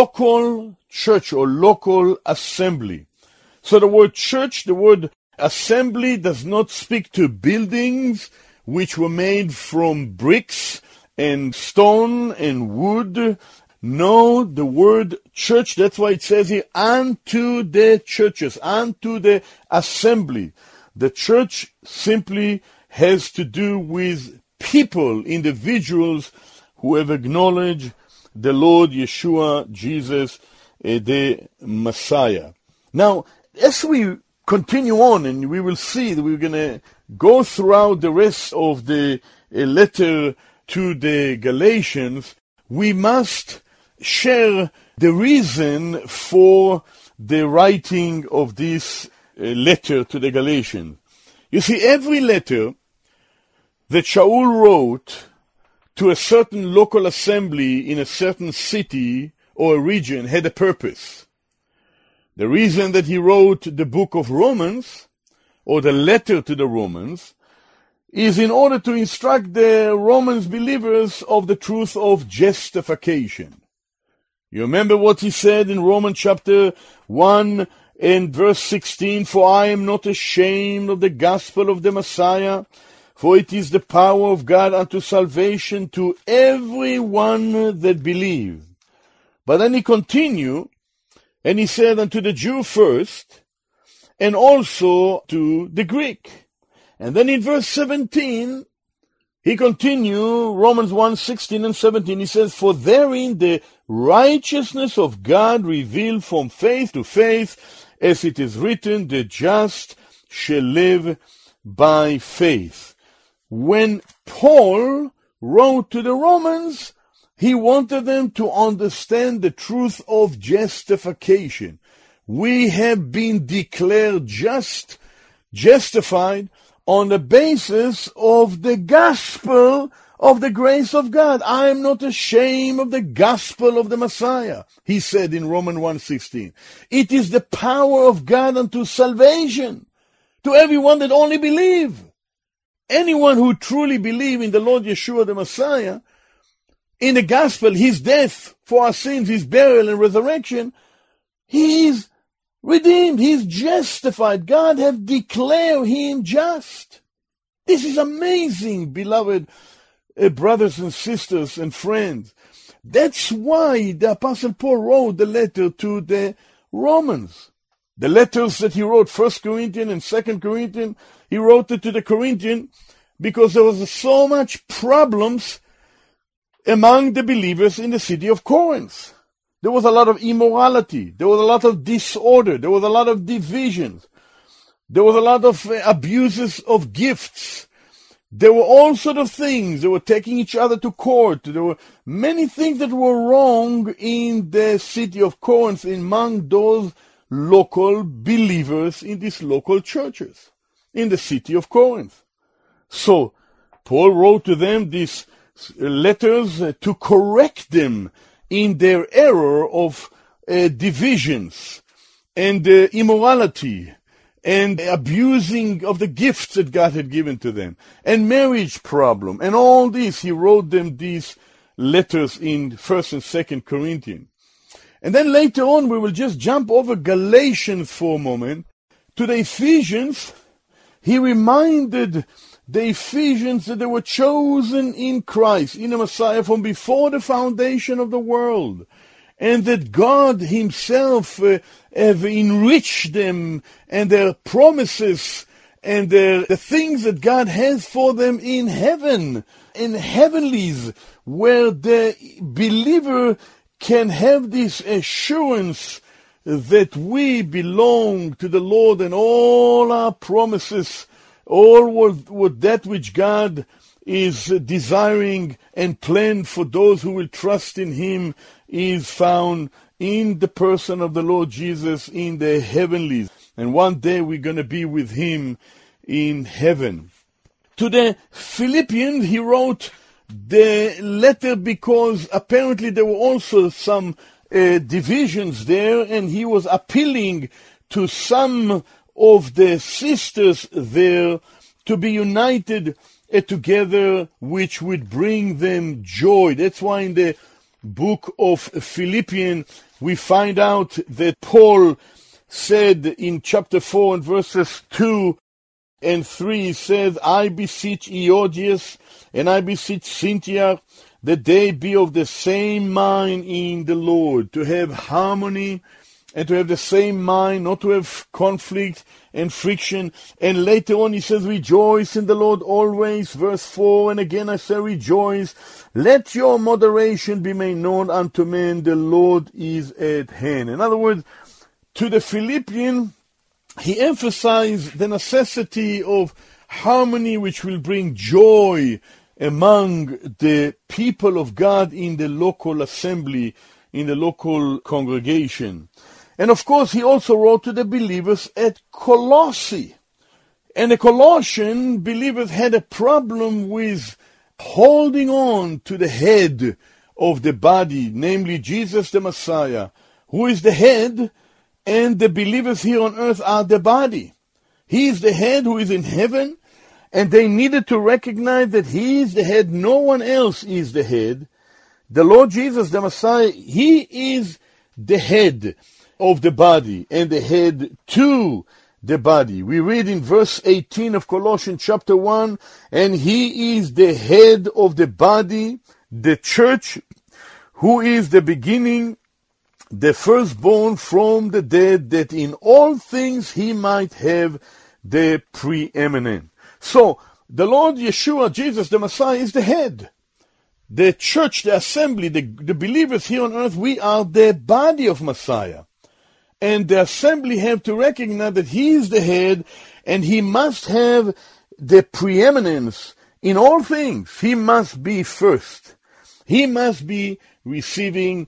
local church or local assembly. So the word church, the word assembly, does not speak to buildings which were made from bricks and stone and wood. No, the word church, that's why it says here, unto the churches, unto the assembly. The church simply has to do with people, individuals who have acknowledged the Lord Yeshua, Jesus, the Messiah. Now, as we continue on, and we will see that we're going to go throughout the rest of the letter to the Galatians, we must share the reason for the writing of this letter to the Galatians. You see, every letter that Shaul wrote to a certain local assembly in a certain city or a region had a purpose. The reason that he wrote the book of Romans, or the letter to the Romans, is in order to instruct the Romans believers of the truth of justification. You remember what he said in Romans chapter 1 and verse 16, for I am not ashamed of the gospel of the Messiah, for it is the power of God unto salvation to everyone that believes. But then he continued, and he said, unto the Jew first, and also to the Greek. And then in verse 17, he continued, Romans 1, 16 and 17, he says, for therein the righteousness of God revealed from faith to faith, as it is written, the just shall live by faith. When Paul wrote to the Romans, he wanted them to understand the truth of justification. We have been declared just justified on the basis of the gospel of the grace of God. I am not ashamed of the gospel of the Messiah, he said in Romans 1:16. It is the power of God unto salvation to everyone that only believe. Anyone who truly believe in the Lord Yeshua the Messiah, in the gospel, his death for our sins, his burial and resurrection, he is redeemed, he is justified. God have declared him just. This is amazing, beloved brothers and sisters and friends. That's why the Apostle Paul wrote the letter to the Romans. The letters that he wrote, 1 Corinthians and 2 Corinthians, he wrote it to the Corinthians because there was so much problems among the believers in the city of Corinth. There was a lot of immorality. There was a lot of disorder. There was a lot of divisions. There was a lot of abuses of gifts. There were all sorts of things. They were taking each other to court. There were many things that were wrong in the city of Corinth among those local believers in these local churches in the city of Corinth. So Paul wrote to them these letters to correct them in their error of divisions and immorality and abusing of the gifts that God had given to them, and marriage problem, and all this. He wrote them these letters in 1 and 2 Corinthians. And then later on, we will just jump over Galatians for a moment to the Ephesians. He reminded the Ephesians that they were chosen in Christ, in the Messiah, from before the foundation of the world, and that God himself have enriched them and their promises and the things that God has for them in heaven, in heavenlies, where the believer can have this assurance that we belong to the Lord, and all our promises, all what that which God is desiring and planned for those who will trust in him, is found in the person of the Lord Jesus in the heavenlies. And one day we're going to be with him in heaven. To the Philippians, he wrote the letter because apparently there were also some divisions there, and he was appealing to some of the sisters there to be united together, which would bring them joy. That's why in the book of Philippians we find out that Paul said in chapter 4 and verses 2 and 3, he says, I beseech Euodias and I beseech Cynthia that they be of the same mind in the Lord, to have harmony and to have the same mind, not to have conflict and friction. And later on he says, rejoice in the Lord always, verse 4, and again I say rejoice. Let your moderation be made known unto men, the Lord is at hand. In other words, to the Philippians, he emphasized the necessity of harmony, which will bring joy among the people of God in the local assembly, in the local congregation. And of course, he also wrote to the believers at Colossae. And the Colossian believers had a problem with holding on to the head of the body, namely Jesus the Messiah, who is the head, and the believers here on earth are the body. He is the head who is in heaven, and they needed to recognize that he is the head, no one else is the head. The Lord Jesus the Messiah, he is the head of the body and the head to the body. We read in verse 18 of Colossians chapter 1, and he is the head of the body, the church, who is the beginning, the firstborn from the dead, that in all things he might have the preeminent. So, the Lord Yeshua, Jesus the Messiah, is the head. The church, the assembly, the believers here on earth, we are the body of Messiah. And the assembly have to recognize that he is the head, and he must have the preeminence in all things. He must be first. He must be receiving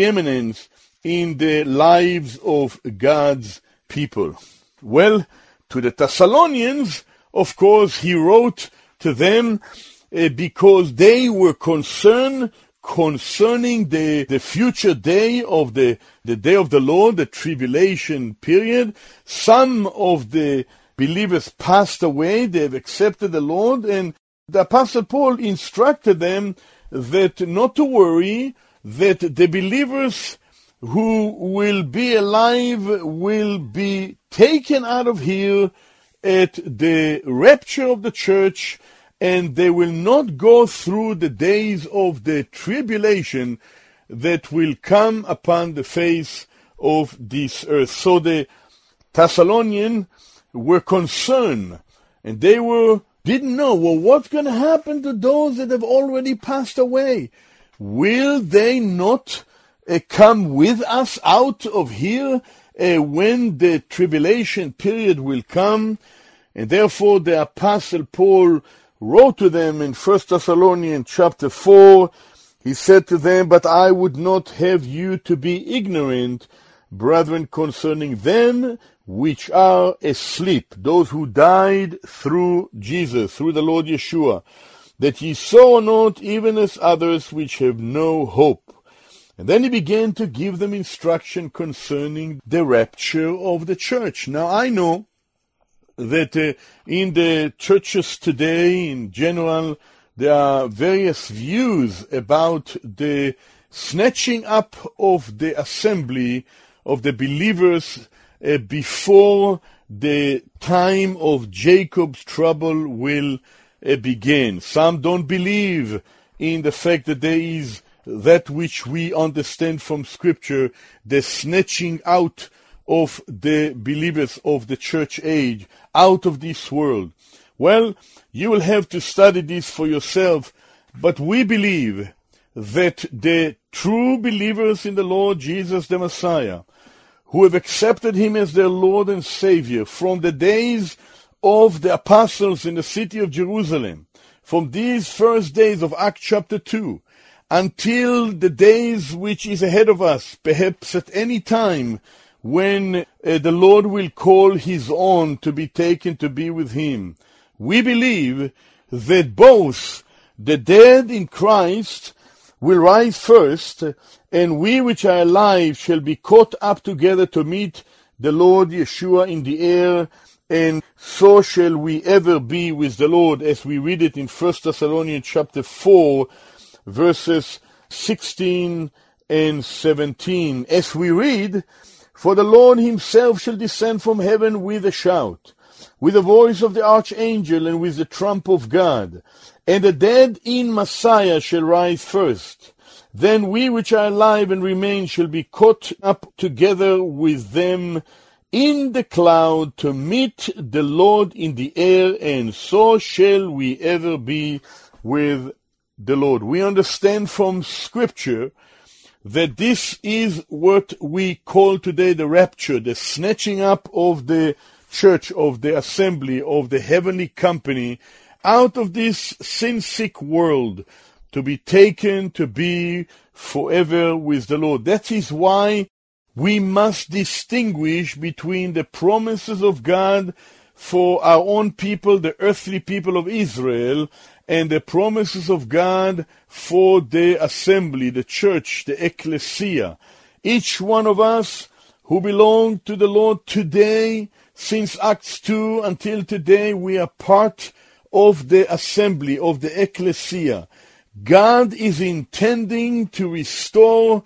preeminence in the lives of God's people. Well, To the Thessalonians, of course, he wrote to them because they were concerned concerning the future day of the day of the Lord, the tribulation period. Some of the believers passed away, they have accepted the Lord, and the Apostle Paul instructed them that not to worry, that the believers who will be alive will be taken out of here at the rapture of the church, and they will not go through the days of the tribulation that will come upon the face of this earth. So the Thessalonians were concerned, and they didn't know, well, what's going to happen to those that have already passed away? Will they not come with us out of here when the tribulation period will come? And therefore the Apostle Paul wrote to them in 1 Thessalonians chapter 4, he said to them, "But I would not have you to be ignorant, brethren, concerning them which are asleep," those who died through Jesus, through the Lord Yeshua, "that ye sorrow not, even as others which have no hope." And then he began to give them instruction concerning the rapture of the church. Now I know that in the churches today, in general, there are various views about the snatching up of the assembly of the believers before the time of Jacob's trouble will begin. Some don't believe in the fact that there is that which we understand from Scripture, the snatching out of the believers of the church age out of this world. Well, you will have to study this for yourself, but we believe that the true believers in the Lord Jesus the Messiah, who have accepted him as their Lord and Savior from the days of the apostles in the city of Jerusalem, from these first days of Acts chapter 2, until the days which is ahead of us, perhaps at any time when the Lord will call his own to be taken to be with him. We believe that both the dead in Christ will rise first, and we which are alive shall be caught up together to meet the Lord Yeshua in the air, and so shall we ever be with the Lord, as we read it in 1 Thessalonians chapter 4, verses 16 and 17. As we read, "For the Lord himself shall descend from heaven with a shout, with the voice of the archangel, and with the trump of God. And the dead in Messiah shall rise first. Then we which are alive and remain shall be caught up together with them in the cloud to meet the Lord in the air, and so shall we ever be with the Lord." We understand from Scripture that this is what we call today the rapture, the snatching up of the church, of the assembly, of the heavenly company, out of this sin-sick world, to be taken to be forever with the Lord. That is why we must distinguish between the promises of God for our own people, the earthly people of Israel, and the promises of God for the assembly, the church, the ecclesia. Each one of us who belong to the Lord today, since Acts 2 until today, we are part of the assembly, of the ecclesia. God is intending to restore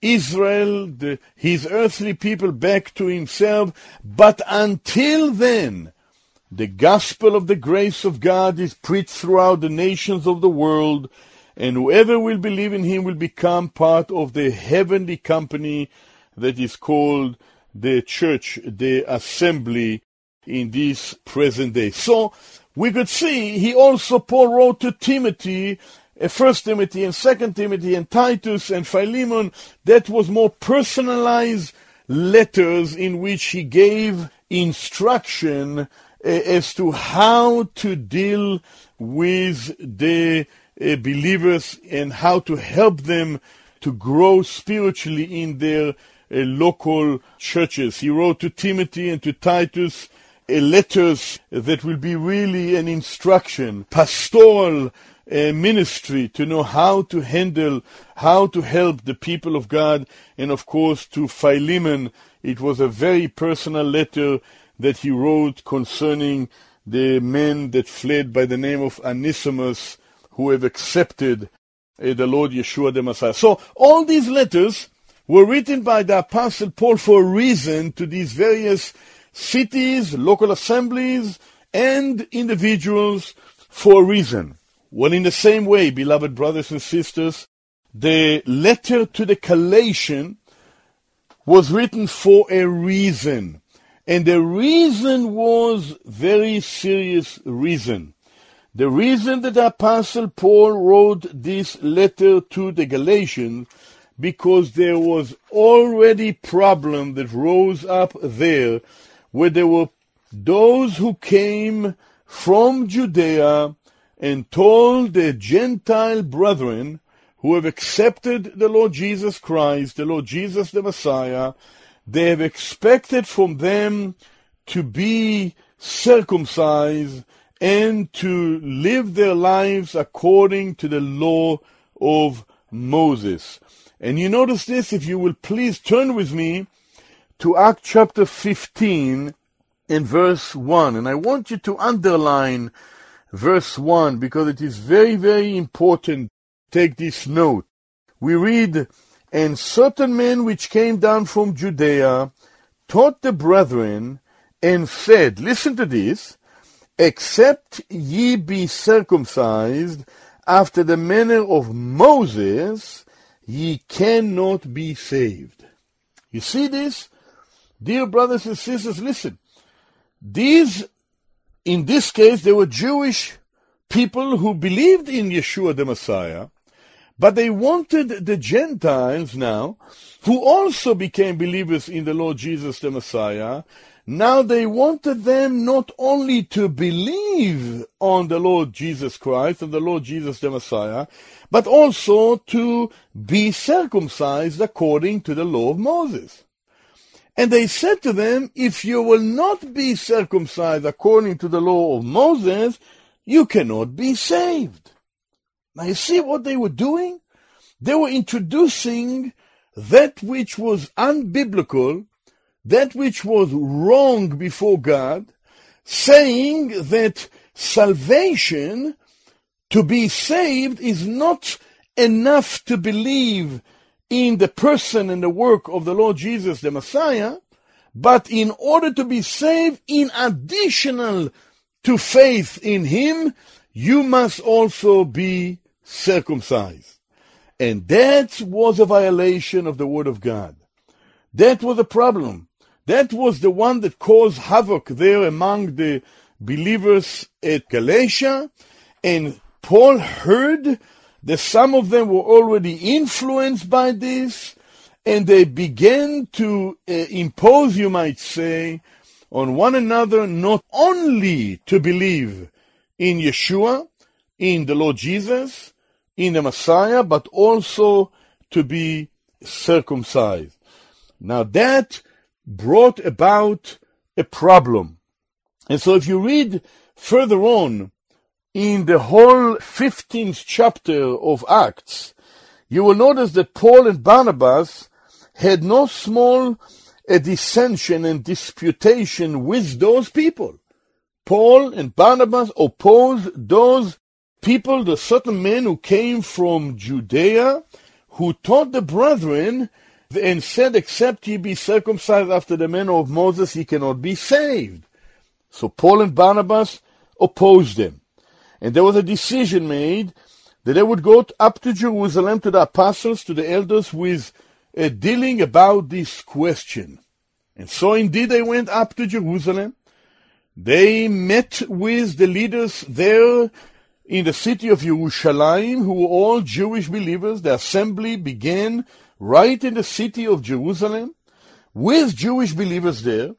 Israel, his earthly people, back to himself, but until then, the gospel of the grace of God is preached throughout the nations of the world, and whoever will believe in him will become part of the heavenly company that is called the church, the assembly in this present day. So we could see Paul wrote to Timothy, 1 Timothy and 2 Timothy and Titus and Philemon, that was more personalized letters in which he gave instruction as to how to deal with the believers and how to help them to grow spiritually in their local churches. He wrote to Timothy and to Titus letters that will be really an instruction, pastoral ministry to know how to handle, how to help the people of God. And of course to Philemon, it was a very personal letter that he wrote concerning the men that fled by the name of Onesimus, who have accepted the Lord Yeshua the Messiah. So all these letters were written by the Apostle Paul for a reason to these various cities, local assemblies, and individuals for a reason. Well, in the same way, beloved brothers and sisters, the letter to the Galatians was written for a reason. And the reason was very serious reason. The reason that the Apostle Paul wrote this letter to the Galatians, because there was already problem that rose up there, where there were those who came from Judea and told the Gentile brethren who have accepted the Lord Jesus Christ, the Lord Jesus the Messiah, they have expected from them to be circumcised and to live their lives according to the law of Moses. And you notice this, if you will please turn with me to Acts chapter 15 and verse 1. And I want you to underline verse 1 because it is very, very important. Take this note. We read, "And certain men which came down from Judea taught the brethren and said," listen to this, "Except ye be circumcised after the manner of Moses, ye cannot be saved." You see this? Dear brothers and sisters, listen. These, in this case, they were Jewish people who believed in Yeshua the Messiah, but they wanted the Gentiles now, who also became believers in the Lord Jesus the Messiah, now they wanted them not only to believe on the Lord Jesus Christ and the Lord Jesus the Messiah, but also to be circumcised according to the law of Moses. And they said to them, if you will not be circumcised according to the law of Moses, you cannot be saved. Now you see what they were doing? They were introducing that which was unbiblical, that which was wrong before God, saying that salvation, to be saved, is not enough to believe in the person and the work of the Lord Jesus the Messiah, but in order to be saved, in additional to faith in Him, you must also be circumcised. And that was a violation of the Word of God. That was a problem. That was the one that caused havoc there among the believers at Galatia. And Paul heard that some of them were already influenced by this, and they began to impose, you might say, on one another not only to believe in Yeshua, in the Lord Jesus, in the Messiah, but also to be circumcised. Now that brought about a problem. And so if you read further on in the whole 15th chapter of Acts, you will notice that Paul and Barnabas had no small dissension and disputation with those people. Paul and Barnabas opposed those people, the certain men who came from Judea, who taught the brethren and said, except ye be circumcised after the manner of Moses, ye cannot be saved. So Paul and Barnabas opposed them. And there was a decision made that they would go up to Jerusalem, to the apostles, to the elders, with dealing about this question. And so indeed they went up to Jerusalem. They met with the leaders there in the city of Jerusalem, who were all Jewish believers. The assembly began right in the city of Jerusalem with Jewish believers there.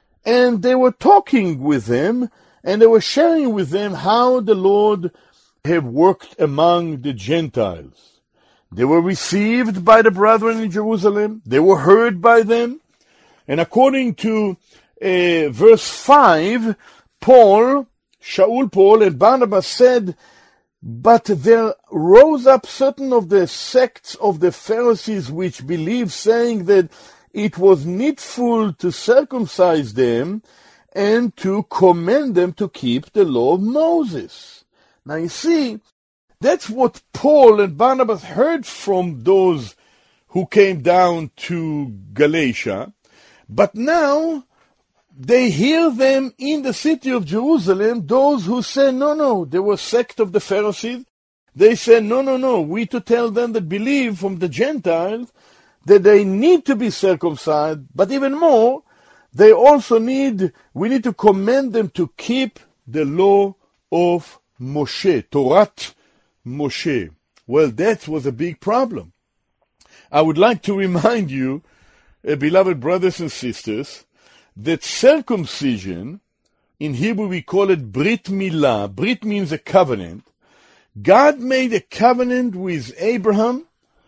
And they were talking with them, and they were sharing with them how the Lord had worked among the Gentiles. They were received by the brethren in Jerusalem. They were heard by them. And according to verse 5, Shaul, Paul, and Barnabas said, "But there rose up certain of the sects of the Pharisees which believed, saying that it was needful to circumcise them and to command them to keep the law of Moses." Now you see, that's what Paul and Barnabas heard from those who came down to Galatia. But now they hear them in the city of Jerusalem, those who say, no, they were a sect of the Pharisees. They say, no, we to tell them that believe from the Gentiles that they need to be circumcised, but even more, we need to command them to keep the law of Moshe, Torat Moshe. Well, that was a big problem. I would like to remind you, beloved brothers and sisters, that circumcision, in Hebrew we call it Brit Milah. Brit means a covenant. God made a covenant with Abraham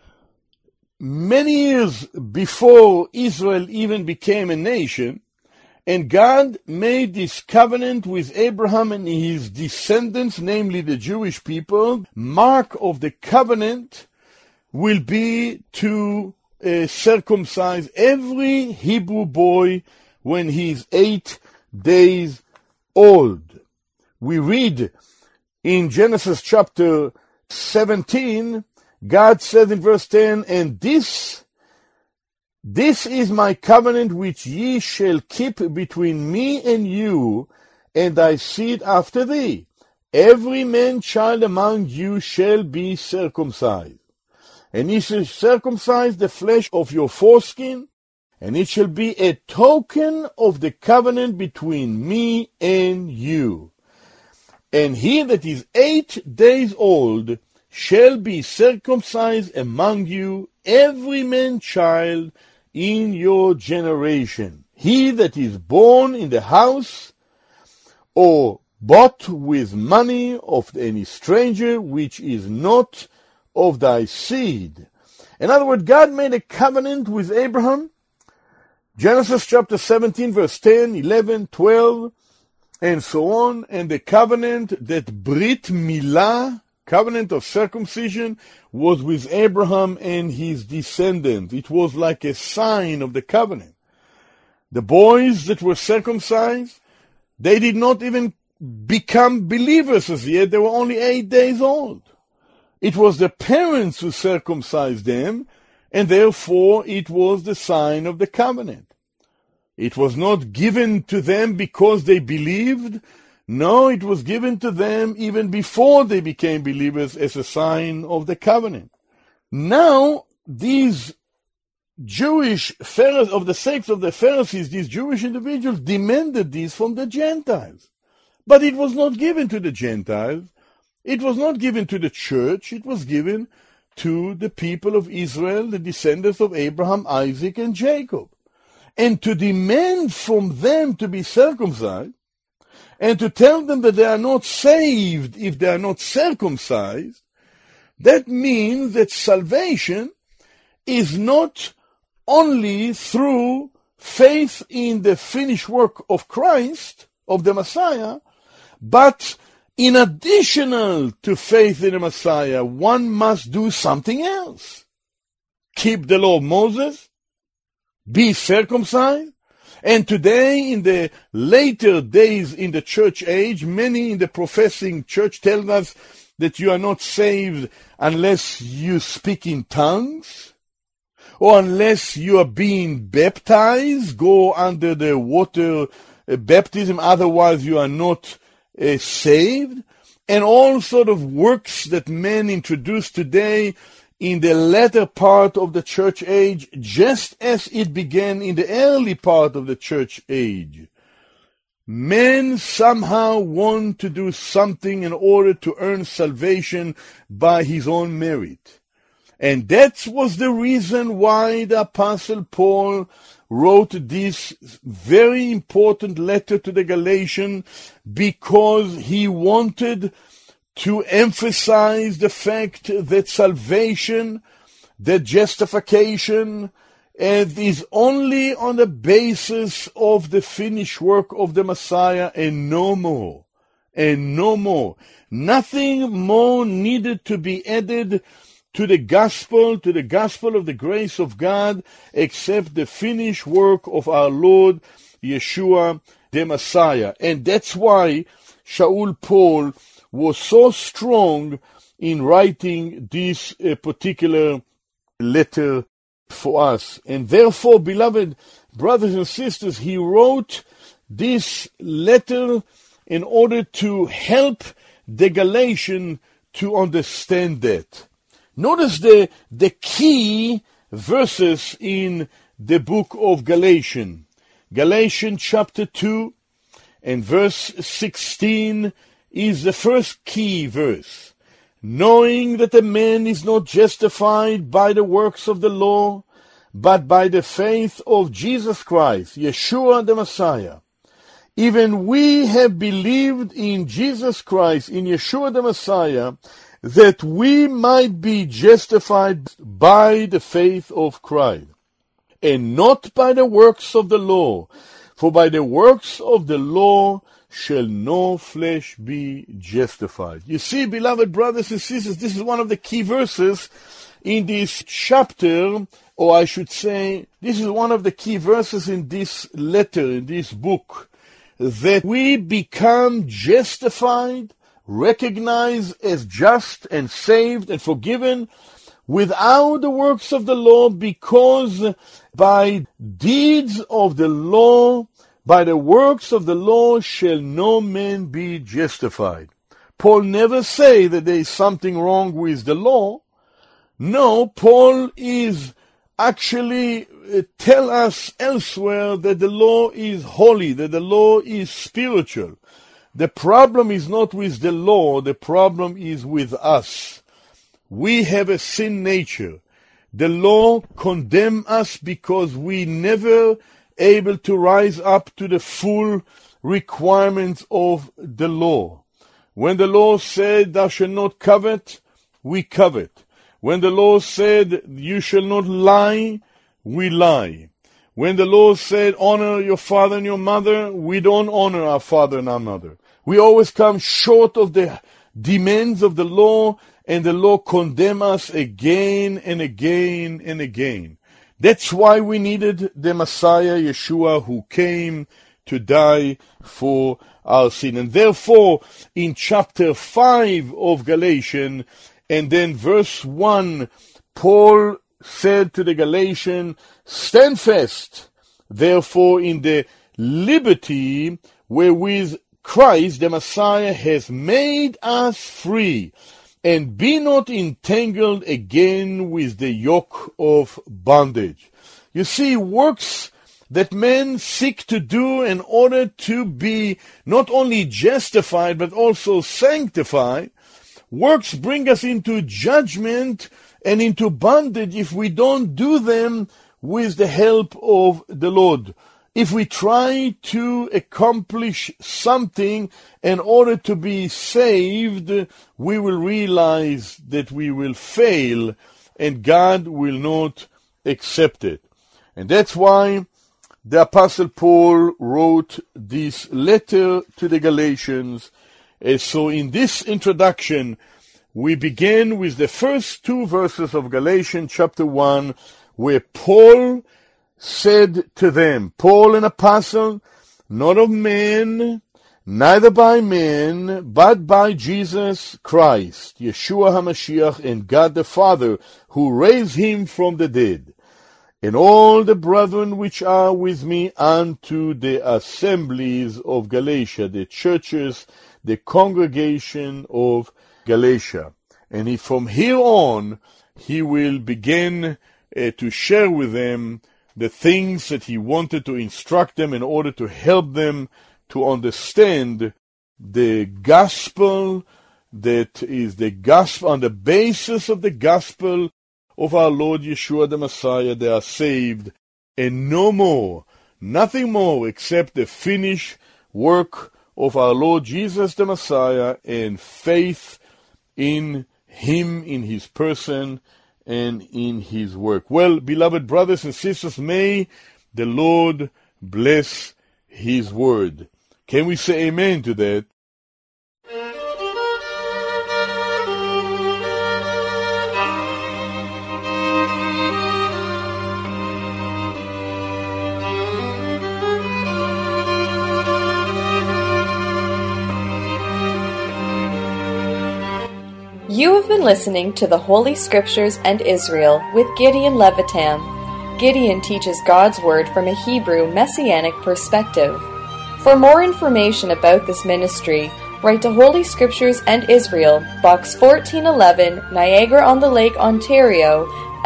many years before Israel even became a nation, and God made this covenant with Abraham and his descendants, namely the Jewish people. Mark of the covenant will be to circumcise every Hebrew boy when he is 8 days old. We read in Genesis chapter 17, God says in verse 10, "And this is my covenant which ye shall keep between me and you, and thy seed after thee. Every man child among you shall be circumcised. And ye shall circumcise the flesh of your foreskin, and it shall be a token of the covenant between me and you. And he that is 8 days old shall be circumcised among you, every man child in your generation. He that is born in the house, or bought with money of any stranger, which is not of thy seed." In other words, God made a covenant with Abraham. Genesis chapter 17, verse 10, 11, 12, and so on. And the covenant, that Brit Milah, covenant of circumcision, was with Abraham and his descendants. It was like a sign of the covenant. The boys that were circumcised, they did not even become believers as yet. They were only 8 days old. It was the parents who circumcised them, and therefore it was the sign of the covenant. It was not given to them because they believed. No, it was given to them even before they became believers as a sign of the covenant. Now, these Jewish Pharisees, of the sects of the Pharisees, these Jewish individuals demanded this from the Gentiles. But it was not given to the Gentiles. It was not given to the church. It was given to the people of Israel, the descendants of Abraham, Isaac, and Jacob. And to demand from them to be circumcised, and to tell them that they are not saved if they are not circumcised, that means that salvation is not only through faith in the finished work of Christ, of the Messiah, but in additional to faith in the Messiah, one must do something else. Keep the law of Moses, be circumcised. And today, in the later days in the church age, many in the professing church tell us that you are not saved unless you speak in tongues, or unless you are being baptized, go under the water baptism, otherwise you are not saved. And all sort of works that men introduce today in the latter part of the church age, just as it began in the early part of the church age. Men somehow want to do something in order to earn salvation by his own merit. And that was the reason why the Apostle Paul wrote this very important letter to the Galatians, because he wanted to emphasize the fact that salvation, that justification, and is only on the basis of the finished work of the Messiah and no more. And no more. Nothing more needed to be added to the gospel of the grace of God, except the finished work of our Lord Yeshua the Messiah. And that's why Shaul Paul was so strong in writing this particular letter for us. And therefore, beloved brothers and sisters, he wrote this letter in order to help the Galatians to understand that. Notice the key verses in the book of Galatians. Galatians chapter 2 and verse 16 is the first key verse. Knowing that a man is not justified by the works of the law, but by the faith of Jesus Christ, Yeshua the Messiah. Even we have believed in Jesus Christ, in Yeshua the Messiah, that we might be justified by the faith of Christ, and not by the works of the law. For by the works of the law shall no flesh be justified. You see, beloved brothers and sisters, this is one of the key verses in this chapter, or I should say, this is one of the key verses in this letter, in this book, that we become justified, recognized as just and saved and forgiven without the works of the law, because by deeds of the law, by the works of the law shall no man be justified. Paul never say that there is something wrong with the law. No, Paul is actually tell us elsewhere that the law is holy, that the law is spiritual. The problem is not with the law, the problem is with us. We have a sin nature. The law condemns us because we never able to rise up to the full requirements of the law. When the law said, thou shalt not covet, we covet. When the law said, you shall not lie, we lie. When the law said, honor your father and your mother, we don't honor our father and our mother. We always come short of the demands of the law, and the law condemns us again and again and again. That's why we needed the Messiah, Yeshua, who came to die for our sin. And therefore, in chapter 5 of Galatians, and then verse 1, Paul said to the Galatians, stand fast, therefore, in the liberty wherewith Christ, the Messiah, has made us free, and be not entangled again with the yoke of bondage. You see, works that men seek to do in order to be not only justified, but also sanctified, works bring us into judgment and into bondage if we don't do them with the help of the Lord. If we try to accomplish something in order to be saved, we will realize that we will fail and God will not accept it. And that's why the Apostle Paul wrote this letter to the Galatians. So in this introduction, we begin with the first two verses of Galatians chapter 1, where Paul said to them, Paul, an apostle, not of men, neither by men, but by Jesus Christ, Yeshua HaMashiach, and God the Father, who raised him from the dead, and all the brethren which are with me unto the assemblies of Galatia, the churches, the congregation of Galatia. And from here on, he will begin to share with them the things that he wanted to instruct them in order to help them to understand the gospel that is the gospel. On the basis of the gospel of our Lord Yeshua the Messiah, they are saved, and no more, nothing more except the finished work of our Lord Jesus the Messiah and faith in him, in his person, and in His work. Well, beloved brothers and sisters, may the Lord bless His word. Can we say amen to that? You have been listening to the Holy Scriptures and Israel with Gideon Levitam. Gideon teaches God's Word from a Hebrew Messianic perspective. For more information about this ministry, write to Holy Scriptures and Israel, Box 1411, Niagara-on-the-Lake, Ontario,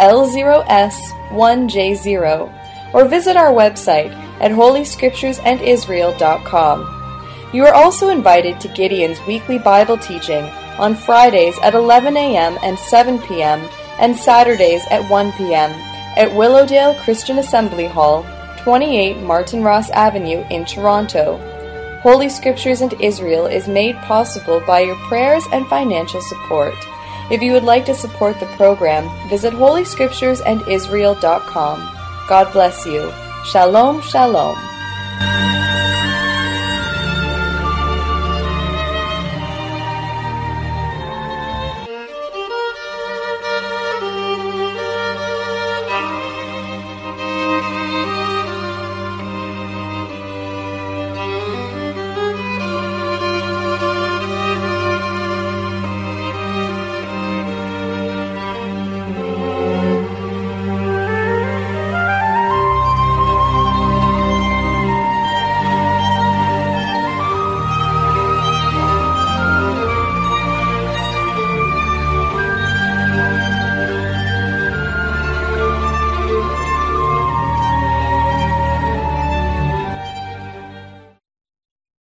L0S1J0, or visit our website at holyscripturesandisrael.com. You are also invited to Gideon's weekly Bible teaching on Fridays at 11 a.m. and 7 p.m. and Saturdays at 1 p.m. at Willowdale Christian Assembly Hall, 28 Martin Ross Avenue in Toronto. Holy Scriptures and Israel is made possible by your prayers and financial support. If you would like to support the program, visit holyscripturesandisrael.com. God bless you. Shalom, shalom.